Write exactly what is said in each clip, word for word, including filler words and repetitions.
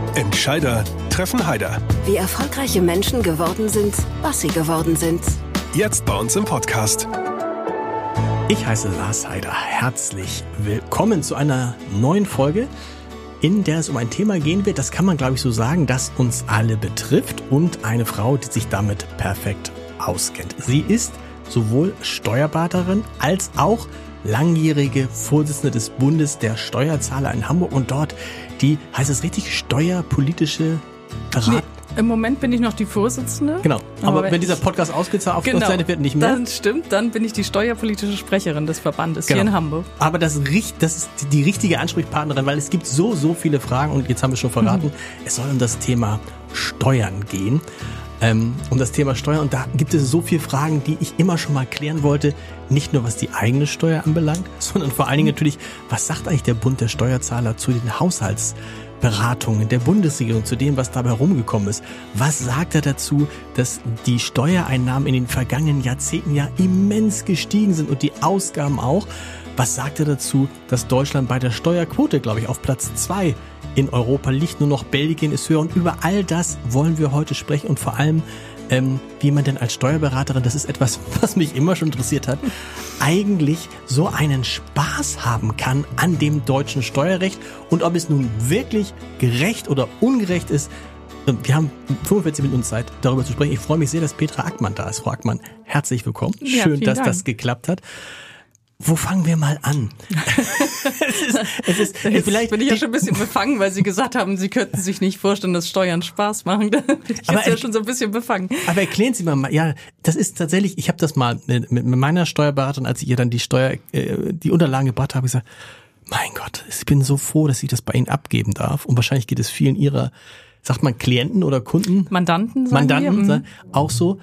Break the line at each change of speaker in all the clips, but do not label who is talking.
Entscheider treffen Heider.
Wie erfolgreiche Menschen geworden sind, was sie geworden sind.
Jetzt bei uns im Podcast.
Ich heiße Lars Heider. Herzlich willkommen zu einer neuen Folge, in der es um ein Thema gehen wird, das kann man glaube ich so sagen, das uns alle betrifft und eine Frau, die sich damit perfekt auskennt. Sie ist sowohl Steuerberaterin als auch langjährige Vorsitzende des Bundes der Steuerzahler in Hamburg und dort die, heißt es richtig, steuerpolitische Beratung?
Nee, im Moment bin ich noch die Vorsitzende.
Genau, aber, aber wenn, wenn dieser
ich,
Podcast ausgezahlt
genau,
ausgesendet wird, nicht mehr.
Dann stimmt, dann bin ich die steuerpolitische Sprecherin des Verbandes genau. Hier in Hamburg.
Aber das, das ist die richtige Ansprechpartnerin, weil es gibt so, so viele Fragen und jetzt haben wir schon verraten, mhm. es soll um das Thema Steuern gehen. Ähm, um das Thema Steuern und da gibt es so viele Fragen, die ich immer schon mal klären wollte, nicht nur was die eigene Steuer anbelangt, sondern vor allen Dingen natürlich, was sagt eigentlich der Bund der Steuerzahler zu den Haushaltsberatungen der Bundesregierung, zu dem, was dabei rumgekommen ist. Was sagt er dazu, dass die Steuereinnahmen in den vergangenen Jahrzehnten ja immens gestiegen sind und die Ausgaben auch? Was sagt er dazu, dass Deutschland bei der Steuerquote, glaube ich, auf Platz zwei in Europa liegt, nur noch Belgien ist höher und über all das wollen wir heute sprechen und vor allem, ähm, wie man denn als Steuerberaterin, das ist etwas, was mich immer schon interessiert hat, eigentlich so einen Spaß haben kann an dem deutschen Steuerrecht und ob es nun wirklich gerecht oder ungerecht ist. Wir haben fünfundvierzig Minuten Zeit, darüber zu sprechen. Ich freue mich sehr, dass Petra Ackmann da ist. Frau Ackmann, herzlich willkommen.
Ja,
schön, dass
Dank.
das geklappt hat. Wo fangen wir mal an? es ist, es ist,
Jetzt
vielleicht
bin ich ja schon ein bisschen befangen, weil Sie gesagt haben, Sie könnten sich nicht vorstellen, dass Steuern Spaß machen. Da bin ich jetzt ja schon so ein bisschen befangen.
Aber erklären Sie mal, ja, das ist tatsächlich, ich habe das mal mit, mit meiner Steuerberaterin, als ich ihr dann die Steuer, äh, die Unterlagen gebracht habe, gesagt, mein Gott, ich bin so froh, dass ich das bei Ihnen abgeben darf. Und wahrscheinlich geht es vielen Ihrer, sagt man Klienten oder Kunden?
Mandanten, sagen
Mandanten,
wir.
auch so.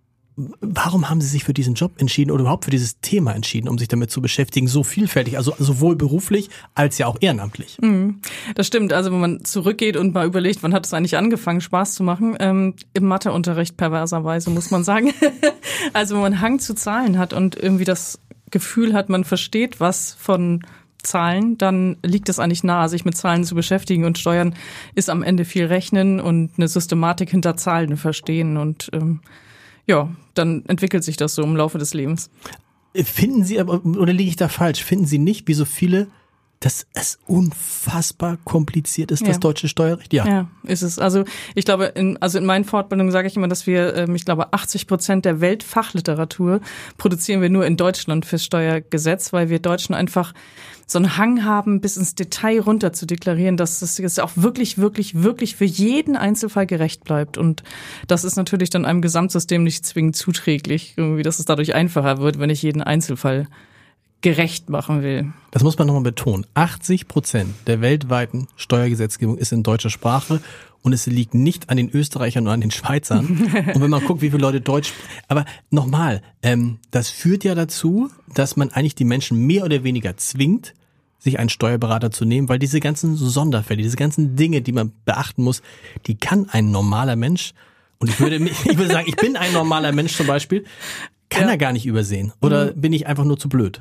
Warum haben Sie sich für diesen Job entschieden oder überhaupt für dieses Thema entschieden, um sich damit zu beschäftigen, so vielfältig, also sowohl beruflich als ja auch ehrenamtlich?
Das stimmt, also wenn man zurückgeht und mal überlegt, wann hat es eigentlich angefangen, Spaß zu machen, ähm, im Matheunterricht perverserweise, muss man sagen. Also wenn man Hang zu Zahlen hat und irgendwie das Gefühl hat, man versteht was von Zahlen, dann liegt es eigentlich nahe, sich mit Zahlen zu beschäftigen und Steuern ist am Ende viel Rechnen und eine Systematik hinter Zahlen verstehen und ähm, ja, dann entwickelt sich das so im Laufe des Lebens.
Finden Sie aber, oder liege ich da falsch, finden Sie nicht, wie so viele, dass es unfassbar kompliziert ist, ja. Das deutsche Steuerrecht? Ja.
Ja, ist es. Also ich glaube, in, also in meinen Fortbildungen sage ich immer, dass wir, ähm, ich glaube, achtzig Prozent der Weltfachliteratur produzieren wir nur in Deutschland fürs Steuergesetz, weil wir Deutschen einfach so einen Hang haben, bis ins Detail runter zu deklarieren, dass es auch wirklich, wirklich, wirklich für jeden Einzelfall gerecht bleibt. Und das ist natürlich dann einem Gesamtsystem nicht zwingend zuträglich, irgendwie, dass es dadurch einfacher wird, wenn ich jeden Einzelfall gerecht machen will. Das muss man nochmal betonen.
achtzig Prozent der weltweiten Steuergesetzgebung ist in deutscher Sprache und es liegt nicht an den Österreichern oder an den Schweizern. Und wenn man guckt, wie viele Leute Deutsch... Aber nochmal, ähm, das führt ja dazu, dass man eigentlich die Menschen mehr oder weniger zwingt, sich einen Steuerberater zu nehmen, weil diese ganzen Sonderfälle, diese ganzen Dinge, die man beachten muss, die kann ein normaler Mensch, und ich würde, ich würde sagen, ich bin ein normaler Mensch zum Beispiel, kann ja. er gar nicht übersehen. Oder mhm. bin ich einfach nur zu blöd?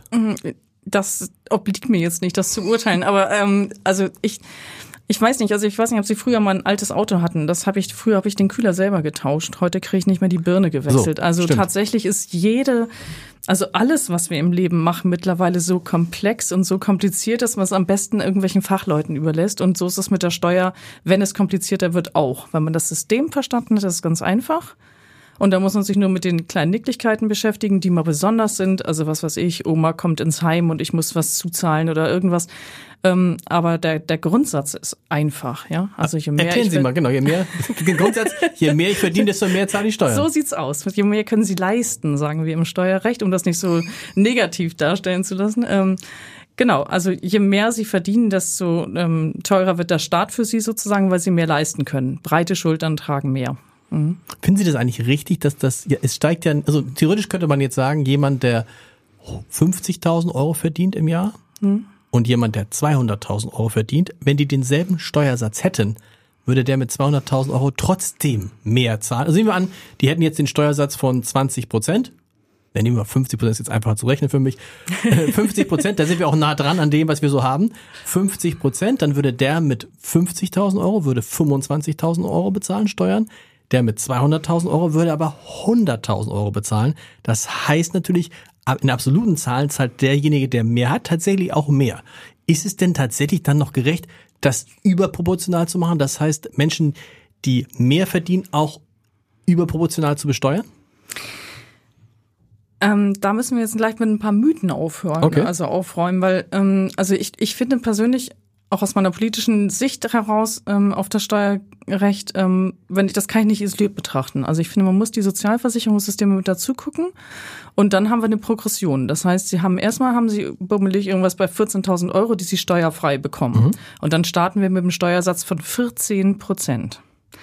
Das obliegt mir jetzt nicht, das zu urteilen. Aber ähm, also ich... Ich weiß nicht, also ich weiß nicht, ob Sie früher mal ein altes Auto hatten. Das habe ich, früher habe ich den Kühler selber getauscht. Heute kriege ich nicht mehr die Birne gewechselt. So, also stimmt. Tatsächlich ist jede, also alles, was wir im Leben machen, mittlerweile so komplex und so kompliziert, dass man es am besten irgendwelchen Fachleuten überlässt. Und so ist es mit der Steuer, wenn es komplizierter wird, auch. Wenn man das System verstanden hat, ist es ganz einfach. Und da muss man sich nur mit den kleinen Nicklichkeiten beschäftigen, die mal besonders sind. Also was weiß ich, Oma kommt ins Heim und ich muss was zuzahlen oder irgendwas. Ähm, aber der, der Grundsatz ist einfach, ja. Also je mehr
Erklären
ich
Sie mal, genau, je mehr, den Grundsatz, je mehr ich verdiene, desto mehr zahle ich Steuern.
So sieht's aus. Je mehr können Sie leisten, sagen wir im Steuerrecht, um das nicht so negativ darstellen zu lassen. Ähm, Genau, also je mehr Sie verdienen, desto ähm, teurer wird der Staat für Sie sozusagen, weil Sie mehr leisten können. Breite Schultern tragen mehr. Mhm.
Finden Sie das eigentlich richtig, dass das, ja, es steigt ja, also theoretisch könnte man jetzt sagen, jemand, der fünfzigtausend Euro verdient im Jahr mhm. und jemand, der zweihunderttausend Euro verdient, wenn die denselben Steuersatz hätten, würde der mit zweihunderttausend Euro trotzdem mehr zahlen. Also nehmen wir an, die hätten jetzt den Steuersatz von zwanzig Prozent wir nehmen wir fünfzig Prozent, ist jetzt einfacher zu rechnen für mich, fünfzig Prozent, da sind wir auch nah dran an dem, was wir so haben, fünfzig Prozent, dann würde der mit fünfzigtausend Euro, würde fünfundzwanzigtausend Euro bezahlen, Steuern, der mit zweihunderttausend Euro würde aber hunderttausend Euro bezahlen. Das heißt natürlich, in absoluten Zahlen zahlt derjenige, der mehr hat, tatsächlich auch mehr. Ist es denn tatsächlich dann noch gerecht, das überproportional zu machen? Das heißt, Menschen, die mehr verdienen, auch überproportional zu besteuern?
Ähm, da müssen wir jetzt gleich mit ein paar Mythen aufhören,
okay.
also aufräumen, weil ähm, also ich, ich finde persönlich, auch aus meiner politischen Sicht heraus ähm, auf das Steuerrecht, ähm, wenn ich das kann ich nicht isoliert betrachten. Also ich finde, man muss die Sozialversicherungssysteme mit dazu gucken und dann haben wir eine Progression. Das heißt, sie haben erstmal haben sie bummelig irgendwas bei vierzehntausend Euro, die sie steuerfrei bekommen. Mhm. Und dann starten wir mit einem Steuersatz von vierzehn Prozent.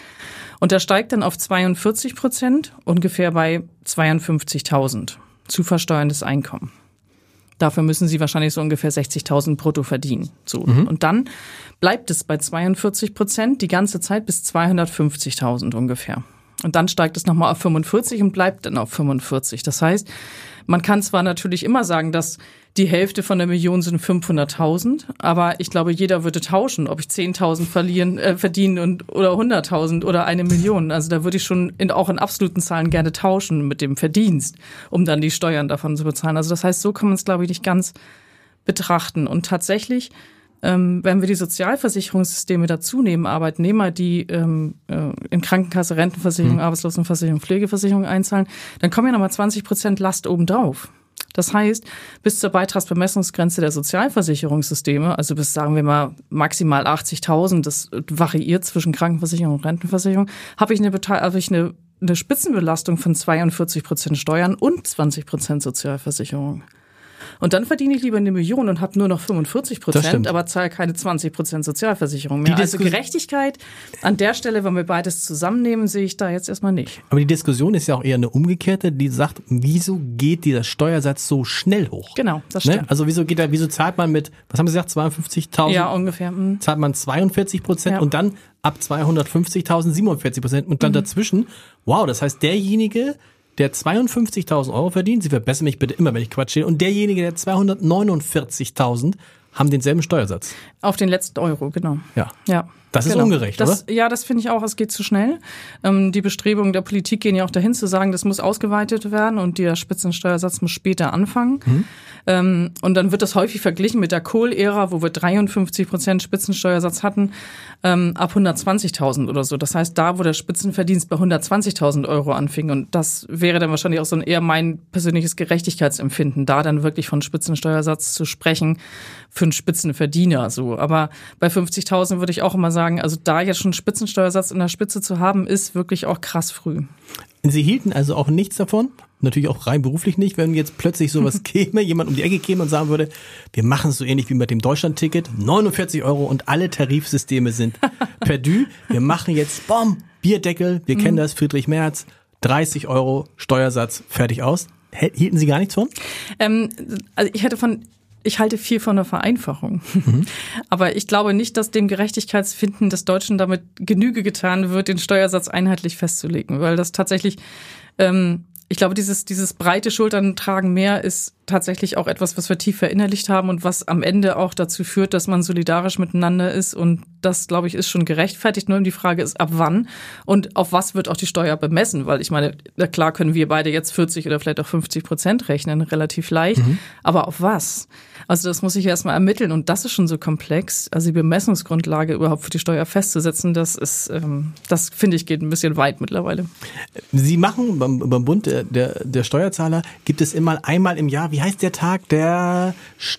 Und der steigt dann auf zweiundvierzig Prozent, ungefähr bei zweiundfünfzigtausend zu versteuerndes Einkommen. Dafür müssen sie wahrscheinlich so ungefähr sechzigtausend brutto verdienen. So. Mhm. Und dann bleibt es bei zweiundvierzig Prozent die ganze Zeit bis zweihundertfünfzigtausend ungefähr. Und dann steigt es nochmal auf fünfundvierzig und bleibt dann auf fünfundvierzig. Das heißt, man kann zwar natürlich immer sagen, dass die Hälfte von der Million sind fünfhunderttausend, aber ich glaube, jeder würde tauschen, ob ich zehntausend verlieren, äh, verdienen und, oder hunderttausend oder eine Million. Also da würde ich schon in, auch in absoluten Zahlen gerne tauschen mit dem Verdienst, um dann die Steuern davon zu bezahlen. Also das heißt, so kann man es, glaube ich, nicht ganz betrachten. Und tatsächlich, ähm, wenn wir die Sozialversicherungssysteme dazu nehmen, Arbeitnehmer, die ähm, äh, in Krankenkasse, Rentenversicherung, mhm. Arbeitslosenversicherung, Pflegeversicherung einzahlen, dann kommen ja nochmal zwanzig Prozent Last obendrauf. Das heißt, bis zur Beitragsbemessungsgrenze der Sozialversicherungssysteme, also bis, sagen wir mal, maximal achtzigtausend, das variiert zwischen Krankenversicherung und Rentenversicherung, habe ich eine, habe ich eine, eine Spitzenbelastung von zweiundvierzig Prozent Steuern und zwanzig Prozent Sozialversicherung. Und dann verdiene ich lieber eine Million und habe nur noch fünfundvierzig Prozent, aber zahle keine zwanzig Prozent Sozialversicherung mehr. Also Gerechtigkeit an der Stelle, wenn wir beides zusammennehmen, sehe ich da jetzt erstmal nicht.
Aber die Diskussion ist ja auch eher eine umgekehrte, die sagt, wieso geht dieser Steuersatz so schnell hoch?
Genau, das stimmt.
Ne? Also wieso geht er, wieso zahlt man mit, was haben Sie gesagt, zweiundfünfzigtausend?
Ja, ungefähr. Mhm.
Zahlt man zweiundvierzig Prozent ja. und dann ab zweihundertfünfzigtausend siebenundvierzig Prozent und dann mhm. dazwischen, wow, das heißt derjenige, der zweiundfünfzigtausend Euro verdient, Sie verbessern mich bitte immer, wenn ich Quatsch sehe, und derjenige, der zweihundertneunundvierzigtausend, haben denselben Steuersatz.
Auf den letzten Euro, genau.
Ja.
Ja.
Das ist
genau.
ungerecht,
das,
oder?
Ja, das finde ich auch, es geht zu schnell. Ähm, die Bestrebungen der Politik gehen ja auch dahin zu sagen, das muss ausgeweitet werden und der Spitzensteuersatz muss später anfangen. Mhm. Ähm, und dann wird das häufig verglichen mit der Kohl-Ära, wo wir dreiundfünfzig Prozent Spitzensteuersatz hatten, ähm, ab hundertzwanzigtausend oder so. Das heißt, da, wo der Spitzenverdienst bei hundertzwanzigtausend Euro anfing. Und das wäre dann wahrscheinlich auch so ein eher mein persönliches Gerechtigkeitsempfinden, da dann wirklich von Spitzensteuersatz zu sprechen für einen Spitzenverdiener. So. Aber bei fünfzigtausend würde ich auch immer sagen, also da jetzt schon einen Spitzensteuersatz in der Spitze zu haben, ist wirklich auch krass früh.
Sie hielten also auch nichts davon, natürlich auch rein beruflich nicht, wenn jetzt plötzlich sowas käme, jemand um die Ecke käme und sagen würde, wir machen es so ähnlich wie mit dem Deutschland-Ticket, neunundvierzig Euro und alle Tarifsysteme sind perdu. Wir machen jetzt, bom, Bierdeckel, wir mhm. kennen das, Friedrich Merz, dreißig Euro Steuersatz, fertig aus. Hielten Sie gar nichts von?
Ähm, also ich hätte von Ich halte viel von der Vereinfachung. Mhm. Aber ich glaube nicht, dass dem Gerechtigkeitsfinden des Deutschen damit Genüge getan wird, den Steuersatz einheitlich festzulegen. Weil das tatsächlich, ähm, ich glaube, dieses, dieses breite Schultern tragen mehr ist tatsächlich auch etwas, was wir tief verinnerlicht haben und was am Ende auch dazu führt, dass man solidarisch miteinander ist. Und das, glaube ich, ist schon gerechtfertigt. Nur die Frage ist, ab wann und auf was wird auch die Steuer bemessen? Weil ich meine, na klar können wir beide jetzt vierzig oder vielleicht auch fünfzig Prozent rechnen, relativ leicht. Mhm. Aber auf was? Also das muss ich erstmal ermitteln und das ist schon so komplex. Also die Bemessungsgrundlage überhaupt für die Steuer festzusetzen, das ist, ähm, das finde ich, geht ein bisschen weit mittlerweile.
Sie machen beim, beim Bund der, der, der Steuerzahler, gibt es immer einmal im Jahr, wie heißt der Tag? Der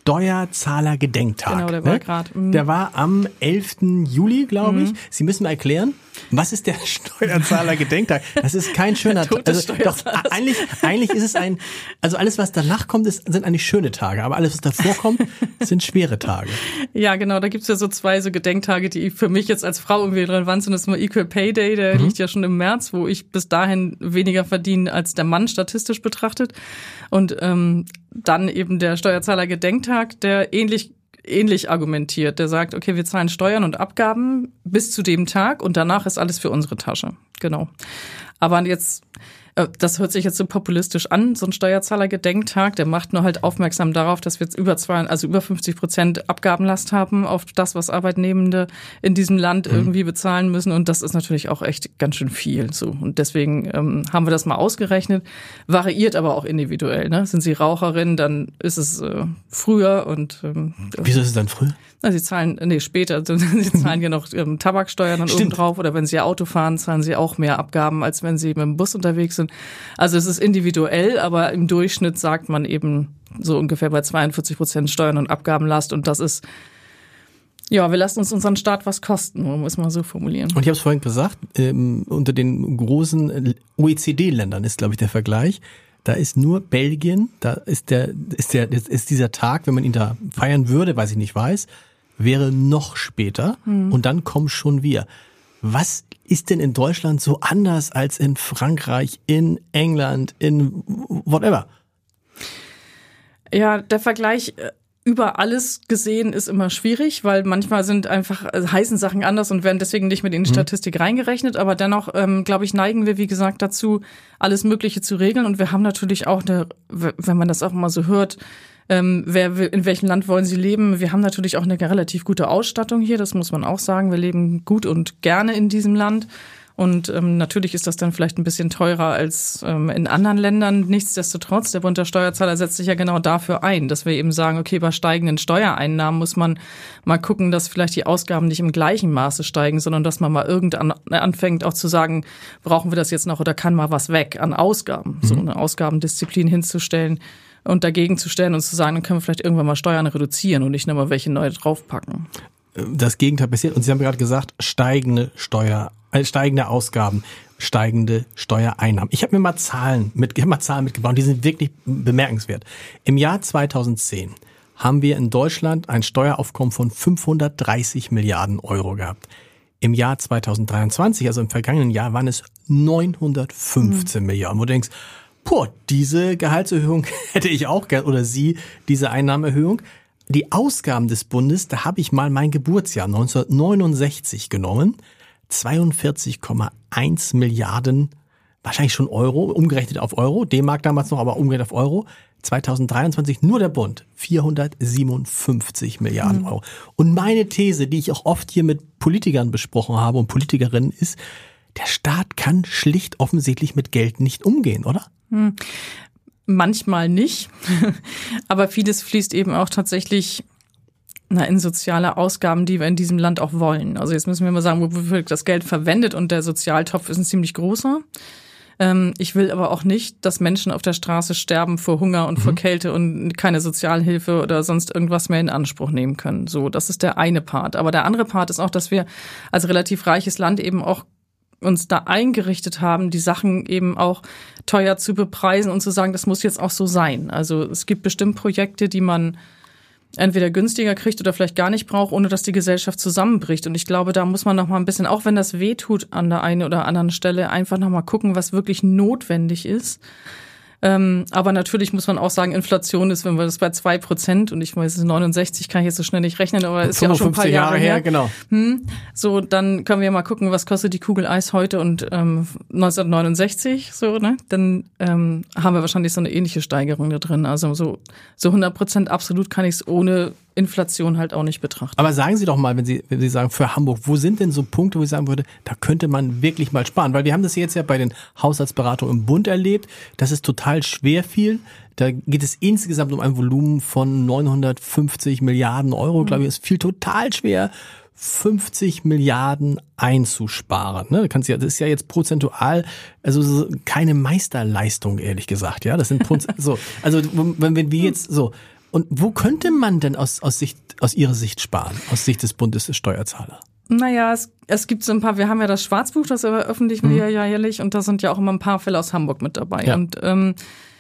Steuerzahler-Gedenktag.
Genau, der war
ne?
gerade. Mhm.
Der war am elften Juli, glaube ich. Mhm. Sie müssen mir erklären, was ist der Steuerzahler-Gedenktag? Das ist kein schöner Tag. Also, doch, eigentlich, eigentlich ist es ein, also alles, was danach kommt, ist, sind eigentlich schöne Tage. Aber alles, was davor kommt, sind schwere Tage.
Ja, genau. Da gibt's ja so zwei so Gedenktage, die für mich jetzt als Frau irgendwie relevant sind. Das ist mal Equal Pay Day, der mhm. liegt ja schon im März, wo ich bis dahin weniger verdiene als der Mann statistisch betrachtet. Und ähm, dann eben der Steuerzahler-Gedenktag, der ähnlich ähnlich argumentiert. Der sagt, okay, wir zahlen Steuern und Abgaben bis zu dem Tag und danach ist alles für unsere Tasche. Genau. Aber jetzt, das hört sich jetzt so populistisch an, so ein Steuerzahlergedenktag, der macht nur halt aufmerksam darauf, dass wir jetzt über zwei, also über fünfzig Prozent Abgabenlast haben auf das, was Arbeitnehmende in diesem Land mhm. irgendwie bezahlen müssen. Und das ist natürlich auch echt ganz schön viel. So. Und deswegen ähm, haben wir das mal ausgerechnet. Variiert aber auch individuell. Ne? Sind Sie Raucherin, dann ist es äh, früher und ähm,
wieso ist es dann früher?
Na, Sie zahlen, nee, später, Sie zahlen ja noch ähm, Tabaksteuer dann oben drauf, oder wenn Sie Auto fahren, zahlen Sie auch mehr Abgaben, als wenn Sie mit dem Bus unterwegs sind. Also es ist individuell, aber im Durchschnitt sagt man eben so ungefähr bei zweiundvierzig Prozent Steuern und Abgabenlast, und das ist, ja, wir lassen uns unseren Staat was kosten, muss man so formulieren.
Und ich habe es vorhin gesagt, ähm, unter den großen O E C D-Ländern ist, glaube ich, der Vergleich. Da ist nur Belgien, da ist der, ist der, ist dieser Tag, wenn man ihn da feiern würde, weiß ich nicht weiß, wäre noch später hm. und dann kommen schon wir. Was ist denn in Deutschland so anders als in Frankreich, in England, in whatever?
Ja, der Vergleich über alles gesehen ist immer schwierig, weil manchmal sind einfach also heißen Sachen anders und werden deswegen nicht mit in die mhm. Statistik reingerechnet. Aber dennoch, ähm, glaube ich, neigen wir, wie gesagt, dazu, alles Mögliche zu regeln. Und wir haben natürlich auch eine, wenn man das auch mal so hört, ähm, wer in welchem Land wollen Sie leben? Wir haben natürlich auch eine relativ gute Ausstattung hier, das muss man auch sagen. Wir leben gut und gerne in diesem Land. Und ähm, natürlich ist das dann vielleicht ein bisschen teurer als ähm, in anderen Ländern. Nichtsdestotrotz, der Bund der Steuerzahler setzt sich ja genau dafür ein, dass wir eben sagen, okay, bei steigenden Steuereinnahmen muss man mal gucken, dass vielleicht die Ausgaben nicht im gleichen Maße steigen, sondern dass man mal irgendwann anfängt auch zu sagen, brauchen wir das jetzt noch oder kann mal was weg an Ausgaben, mhm. so eine Ausgabendisziplin hinzustellen und dagegen zu stellen und zu sagen, dann können wir vielleicht irgendwann mal Steuern reduzieren und nicht nochmal welche neue draufpacken.
Das Gegenteil passiert. Und Sie haben gerade gesagt, steigende Steuer, äh, steigende Ausgaben, steigende Steuereinnahmen. Ich habe mir mal Zahlen mit, ich habe mal Zahlen mitgebracht, die sind wirklich bemerkenswert. Im Jahr zweitausendzehn haben wir in Deutschland ein Steueraufkommen von fünfhundertdreißig Milliarden Euro gehabt. Im Jahr zweitausenddreiundzwanzig, also im vergangenen Jahr, waren es neunhundertfünfzehn mhm. Milliarden. Wo du denkst, boah, diese Gehaltserhöhung hätte ich auch gern, oder Sie, diese Einnahmeerhöhung. Die Ausgaben des Bundes, da habe ich mal mein Geburtsjahr neunzehnhundertneunundsechzig genommen, zweiundvierzig Komma eins Milliarden, wahrscheinlich schon Euro, umgerechnet auf Euro, D-Mark damals noch, aber umgerechnet auf Euro. zweitausenddreiundzwanzig nur der Bund, vierhundertsiebenundfünfzig Milliarden Euro. Und meine These, die ich auch oft hier mit Politikern besprochen habe und Politikerinnen, ist, der Staat kann schlicht offensichtlich mit Geld nicht umgehen, oder?
Hm. Manchmal nicht, aber vieles fließt eben auch tatsächlich na, in soziale Ausgaben, die wir in diesem Land auch wollen. Also jetzt müssen wir mal sagen, wofür wird das Geld verwendet, und der Sozialtopf ist ein ziemlich großer. Ähm, ich will aber auch nicht, dass Menschen auf der Straße sterben vor Hunger und mhm. vor Kälte und keine Sozialhilfe oder sonst irgendwas mehr in Anspruch nehmen können. So, das ist der eine Part. Aber der andere Part ist auch, dass wir als relativ reiches Land eben auch uns da eingerichtet haben, die Sachen eben auch teuer zu bepreisen und zu sagen, das muss jetzt auch so sein. Also es gibt bestimmt Projekte, die man entweder günstiger kriegt oder vielleicht gar nicht braucht, ohne dass die Gesellschaft zusammenbricht. Und ich glaube, da muss man noch mal ein bisschen, auch wenn das wehtut an der einen oder anderen Stelle, einfach noch mal gucken, was wirklich notwendig ist. Ähm, aber natürlich muss man auch sagen, Inflation ist, wenn wir das bei zwei Prozent, und ich weiß, neunundsechzig kann ich jetzt so schnell nicht rechnen, aber ist ja auch schon ein paar Jahre, Jahre her.
Genau.
Hm, so, dann können wir mal gucken, was kostet die Kugel Eis heute und ähm, neunzehnhundertneunundsechzig, so, ne? Dann ähm, haben wir wahrscheinlich so eine ähnliche Steigerung da drin. Also so so hundert Prozent absolut kann ich es ohne Inflation halt auch nicht betrachten.
Aber sagen Sie doch mal, wenn Sie, wenn Sie sagen, für Hamburg, wo sind denn so Punkte, wo ich sagen würde, da könnte man wirklich mal sparen? Weil wir haben das jetzt ja bei den Haushaltsberatungen im Bund erlebt, dass es total schwer fiel. Da geht es insgesamt um ein Volumen von neunhundertfünfzig Milliarden Euro, mhm. glaube ich. Es fiel total schwer, fünfzig Milliarden einzusparen. Ne? Das ist ja jetzt prozentual, also keine Meisterleistung, ehrlich gesagt. Ja, das sind so. Also wenn, wenn wir jetzt so. Und wo könnte man denn aus, aus Sicht, aus Ihrer Sicht sparen, aus Sicht des Bundes des Steuerzahlers?
Naja, es, es gibt so ein paar, wir haben ja das Schwarzbuch, das veröffentlichen wir mhm. ja jährlich, und da sind ja auch immer ein paar Fälle aus Hamburg mit dabei. Ja. Und ähm,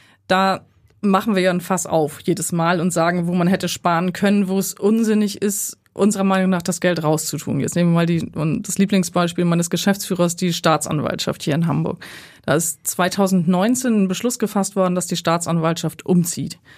da machen wir ja ein Fass auf jedes Mal und sagen, wo man hätte sparen können, wo es unsinnig ist, unserer Meinung nach das Geld rauszutun. Jetzt nehmen wir mal die, und das Lieblingsbeispiel meines Geschäftsführers, die Staatsanwaltschaft hier in Hamburg. Da ist zweitausendneunzehn ein Beschluss gefasst worden, dass die Staatsanwaltschaft umzieht.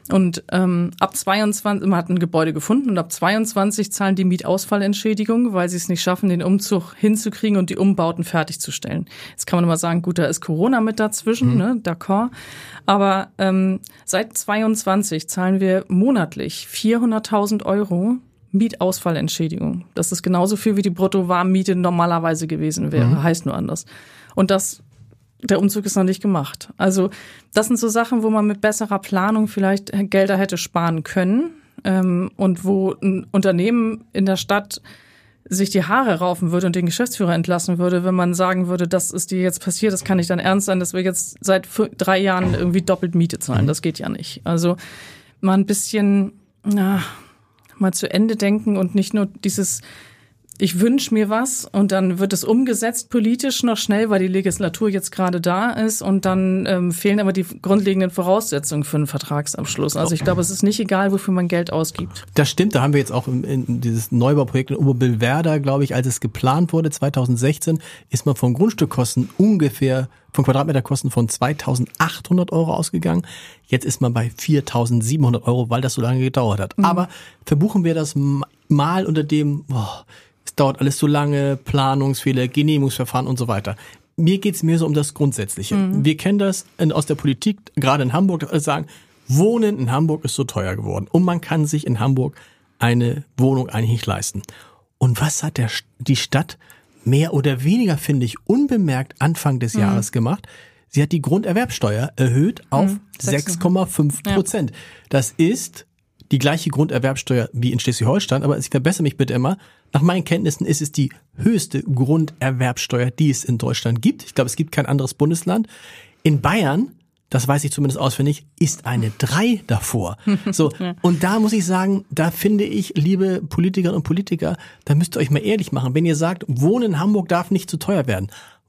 Und ähm, ab zweiundzwanzig, man hat ein Gebäude gefunden und ab zweiundzwanzig zahlen die Mietausfallentschädigung, weil sie es nicht schaffen, den Umzug hinzukriegen und die Umbauten fertigzustellen. Jetzt kann man immer sagen, gut, da ist Corona mit dazwischen, mhm. ne, d'accord. Aber ähm, seit zweiundzwanzig zahlen wir monatlich vierhunderttausend Euro Mietausfallentschädigung. Das ist genauso viel, wie die Brutto-Warmmiete normalerweise gewesen wäre, mhm. heißt nur anders. Und das Der Umzug ist noch nicht gemacht. Also das sind so Sachen, wo man mit besserer Planung vielleicht Gelder hätte sparen können ähm, und wo ein Unternehmen in der Stadt sich die Haare raufen würde und den Geschäftsführer entlassen würde, wenn man sagen würde, das ist dir jetzt passiert, das kann nicht dann ernst sein, dass wir jetzt seit f- drei Jahren irgendwie doppelt Miete zahlen. Das geht ja nicht. Also mal ein bisschen na, mal zu Ende denken und nicht nur dieses ich wünsche mir was und dann wird es umgesetzt politisch noch schnell, weil die Legislatur jetzt gerade da ist und dann ähm, fehlen aber die grundlegenden Voraussetzungen für einen Vertragsabschluss. Also ich glaube, es ist nicht egal, wofür man Geld ausgibt.
Das stimmt, da haben wir jetzt auch in, in dieses Neubauprojekt in Oberbillwerder, glaube ich, als es geplant wurde, zweitausendsechzehn, ist man von Grundstückkosten ungefähr, von Quadratmeterkosten von zweitausendachthundert Euro ausgegangen. Jetzt ist man bei viertausendsiebenhundert Euro, weil das so lange gedauert hat. Mhm. Aber verbuchen wir das mal unter dem, boah, es dauert alles so lange, Planungsfehler, Genehmigungsverfahren und so weiter. Mir geht's mehr so um das Grundsätzliche. Mhm. Wir kennen das aus der Politik, gerade in Hamburg, dass alle sagen, Wohnen in Hamburg ist so teuer geworden. Und man kann sich in Hamburg eine Wohnung eigentlich nicht leisten. Und was hat der, die Stadt mehr oder weniger, finde ich, unbemerkt Anfang des mhm. Jahres gemacht? Sie hat die Grunderwerbsteuer erhöht auf mhm. sechs Komma fünf Prozent. Ja. Das ist die gleiche Grunderwerbsteuer wie in Schleswig-Holstein, aber ich verbessere mich bitte immer. Nach meinen Kenntnissen ist es die höchste Grunderwerbsteuer, die es in Deutschland gibt. Ich glaube, es gibt kein anderes Bundesland. In Bayern, das weiß ich zumindest auswendig, ist eine drei davor. So, und da muss ich sagen, da finde ich, liebe Politikerinnen und Politiker, da müsst ihr euch mal ehrlich machen. Wenn ihr sagt, Wohnen in Hamburg darf nicht zu teuer werden,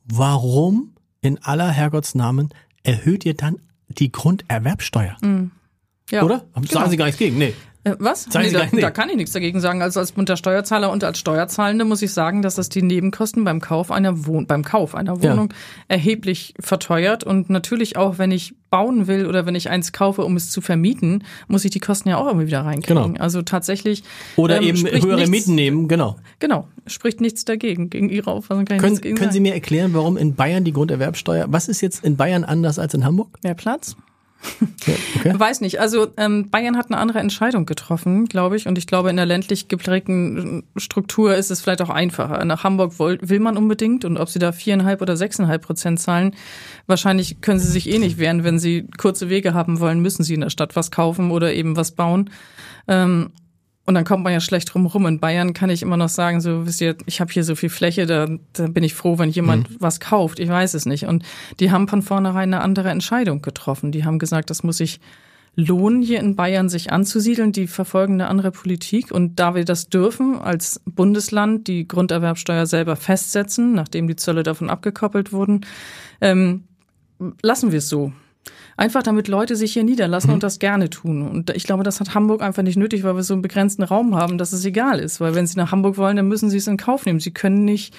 warum in aller Herrgottsnamen erhöht ihr dann die Grunderwerbsteuer? Mhm. Ja, oder? Sagen genau. Sie gar nichts gegen? Nee.
Äh, was? Nee, da, da kann ich nichts dagegen sagen. Also als Bund der Steuerzahler und als Steuerzahlende muss ich sagen, dass das die Nebenkosten beim Kauf einer Wohn- beim Kauf einer Wohnung ja. erheblich verteuert. Und natürlich auch, wenn ich bauen will oder wenn ich eins kaufe, um es zu vermieten, muss ich die Kosten ja auch immer wieder reinkriegen. Genau. Also tatsächlich.
Oder ähm, eben höhere nichts, Mieten nehmen, genau.
Genau. Spricht nichts dagegen, gegen Ihre Auffassung kann ich
können,
nichts gegen
Können
sagen.
Sie mir erklären, warum in Bayern die Grunderwerbsteuer, was ist jetzt in Bayern anders als in Hamburg?
Mehr Platz.
Ja, okay.
Weiß nicht. Also ähm, Bayern hat eine andere Entscheidung getroffen, glaube ich. Und ich glaube, in der ländlich geprägten Struktur ist es vielleicht auch einfacher. Nach Hamburg will, will man unbedingt. Und ob sie da viereinhalb oder sechseinhalb Prozent zahlen, wahrscheinlich können sie sich eh nicht wehren. Wenn sie kurze Wege haben wollen, müssen sie in der Stadt was kaufen oder eben was bauen. Ähm, Und dann kommt man ja schlecht drum rum. In Bayern kann ich immer noch sagen, so wisst ihr, ich habe hier so viel Fläche, da, da bin ich froh, wenn jemand mhm. was kauft. Ich weiß es nicht. Und die haben von vornherein eine andere Entscheidung getroffen. Die haben gesagt, das muss sich lohnen, hier in Bayern sich anzusiedeln. Die verfolgen eine andere Politik. Und da wir das dürfen, als Bundesland die Grunderwerbsteuer selber festsetzen, nachdem die Zölle davon abgekoppelt wurden, ähm, lassen wir es so. Einfach damit Leute sich hier niederlassen mhm. und das gerne tun. Und ich glaube, das hat Hamburg einfach nicht nötig, weil wir so einen begrenzten Raum haben, dass es egal ist. Weil wenn sie nach Hamburg wollen, dann müssen sie es in Kauf nehmen. Sie können nicht,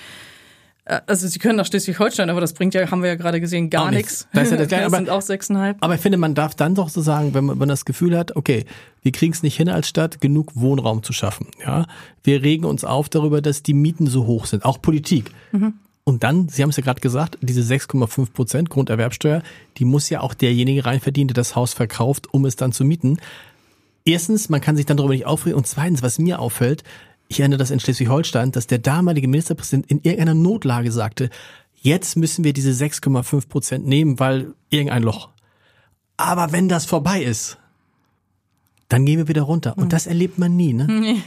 also sie können nach Schleswig-Holstein, aber das bringt ja, haben wir ja gerade gesehen, gar nichts.
Das, ist ja das, das
aber, sind auch sechseinhalb.
Aber ich finde, man darf dann doch so sagen, wenn man, wenn man das Gefühl hat, okay, wir kriegen es nicht hin als Stadt, genug Wohnraum zu schaffen. Ja, wir regen uns auf darüber, dass die Mieten so hoch sind, auch Politik. Mhm. Und dann, Sie haben es ja gerade gesagt, diese sechs Komma fünf Prozent Grunderwerbsteuer, die muss ja auch derjenige reinverdienen, der das Haus verkauft, um es dann zu mieten. Erstens, man kann sich dann darüber nicht aufregen. Und zweitens, was mir auffällt, ich erinnere das in Schleswig-Holstein, dass der damalige Ministerpräsident in irgendeiner Notlage sagte, jetzt müssen wir diese sechs Komma fünf Prozent nehmen, weil irgendein Loch. Aber wenn das vorbei ist, dann gehen wir wieder runter. Und das erlebt man nie, ne? Nee.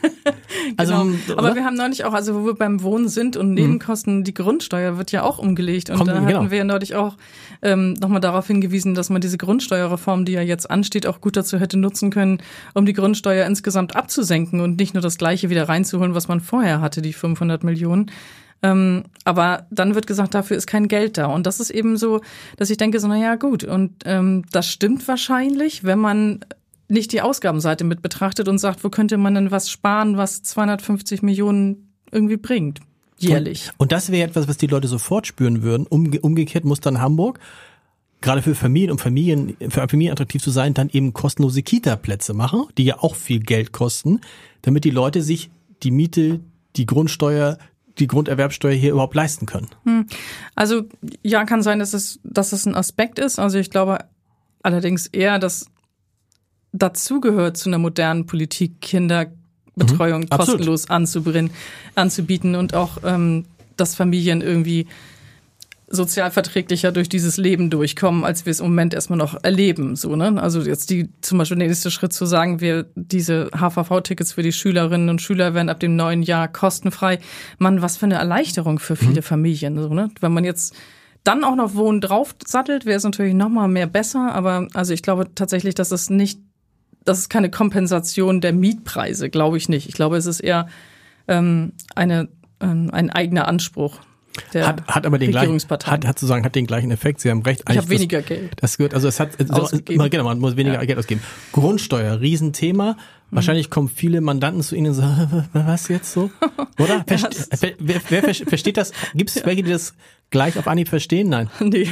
Also, genau. Aber wir haben neulich auch, also wo wir beim Wohnen sind und Nebenkosten, die Grundsteuer wird ja auch umgelegt. Und Kommt, da hatten genau. wir ja neulich auch ähm, nochmal darauf hingewiesen, dass man diese Grundsteuerreform, die ja jetzt ansteht, auch gut dazu hätte nutzen können, um die Grundsteuer insgesamt abzusenken und nicht nur das Gleiche wieder reinzuholen, was man vorher hatte, die fünfhundert Millionen. Ähm, aber dann wird gesagt, dafür ist kein Geld da. Und das ist eben so, dass ich denke, so, na ja, gut. Und ähm, das stimmt wahrscheinlich, wenn man nicht die Ausgabenseite mit betrachtet und sagt, wo könnte man denn was sparen, was zweihundertfünfzig Millionen irgendwie bringt, jährlich.
Und, und das wäre etwas, was die Leute sofort spüren würden. Umge- umgekehrt muss dann Hamburg gerade für Familien, um Familien, für Familien attraktiv zu sein, dann eben kostenlose Kita-Plätze machen, die ja auch viel Geld kosten, damit die Leute sich die Miete, die Grundsteuer, die Grunderwerbsteuer hier überhaupt leisten können.
Also ja, kann sein, dass es, dass es ein Aspekt ist. Also ich glaube allerdings eher, dass dazugehört zu einer modernen Politik, Kinderbetreuung mhm, kostenlos anzubringen, anzubieten und auch, ähm, dass Familien irgendwie sozialverträglicher durch dieses Leben durchkommen, als wir es im Moment erstmal noch erleben. So, ne? Also jetzt die zum Beispiel der nächste Schritt zu sagen, wir diese H V V-Tickets für die Schülerinnen und Schüler werden ab dem neuen Jahr kostenfrei. Mann, was für eine Erleichterung für viele mhm. Familien. So, ne? Wenn man jetzt dann auch noch Wohnen drauf sattelt, wäre es natürlich noch mal mehr besser. Aber also ich glaube tatsächlich, dass es nicht, das ist keine Kompensation der Mietpreise, glaube ich nicht. Ich glaube, es ist eher ähm, eine ähm, ein eigener Anspruch.
Hat, hat aber den gleichen, hat, hat sozusagen, hat den gleichen Effekt. Sie haben recht.
Ich habe weniger Geld.
Das gehört, also es hat, immer, genau, man muss weniger ja. Geld ausgeben. Grundsteuer, Riesenthema. Mhm. Wahrscheinlich kommen viele Mandanten zu Ihnen und sagen, was jetzt so? Oder? Verste, ja, wer, wer, wer versteht das? Gibt es welche, die das gleich auf Anhieb verstehen? Nein.
Nee.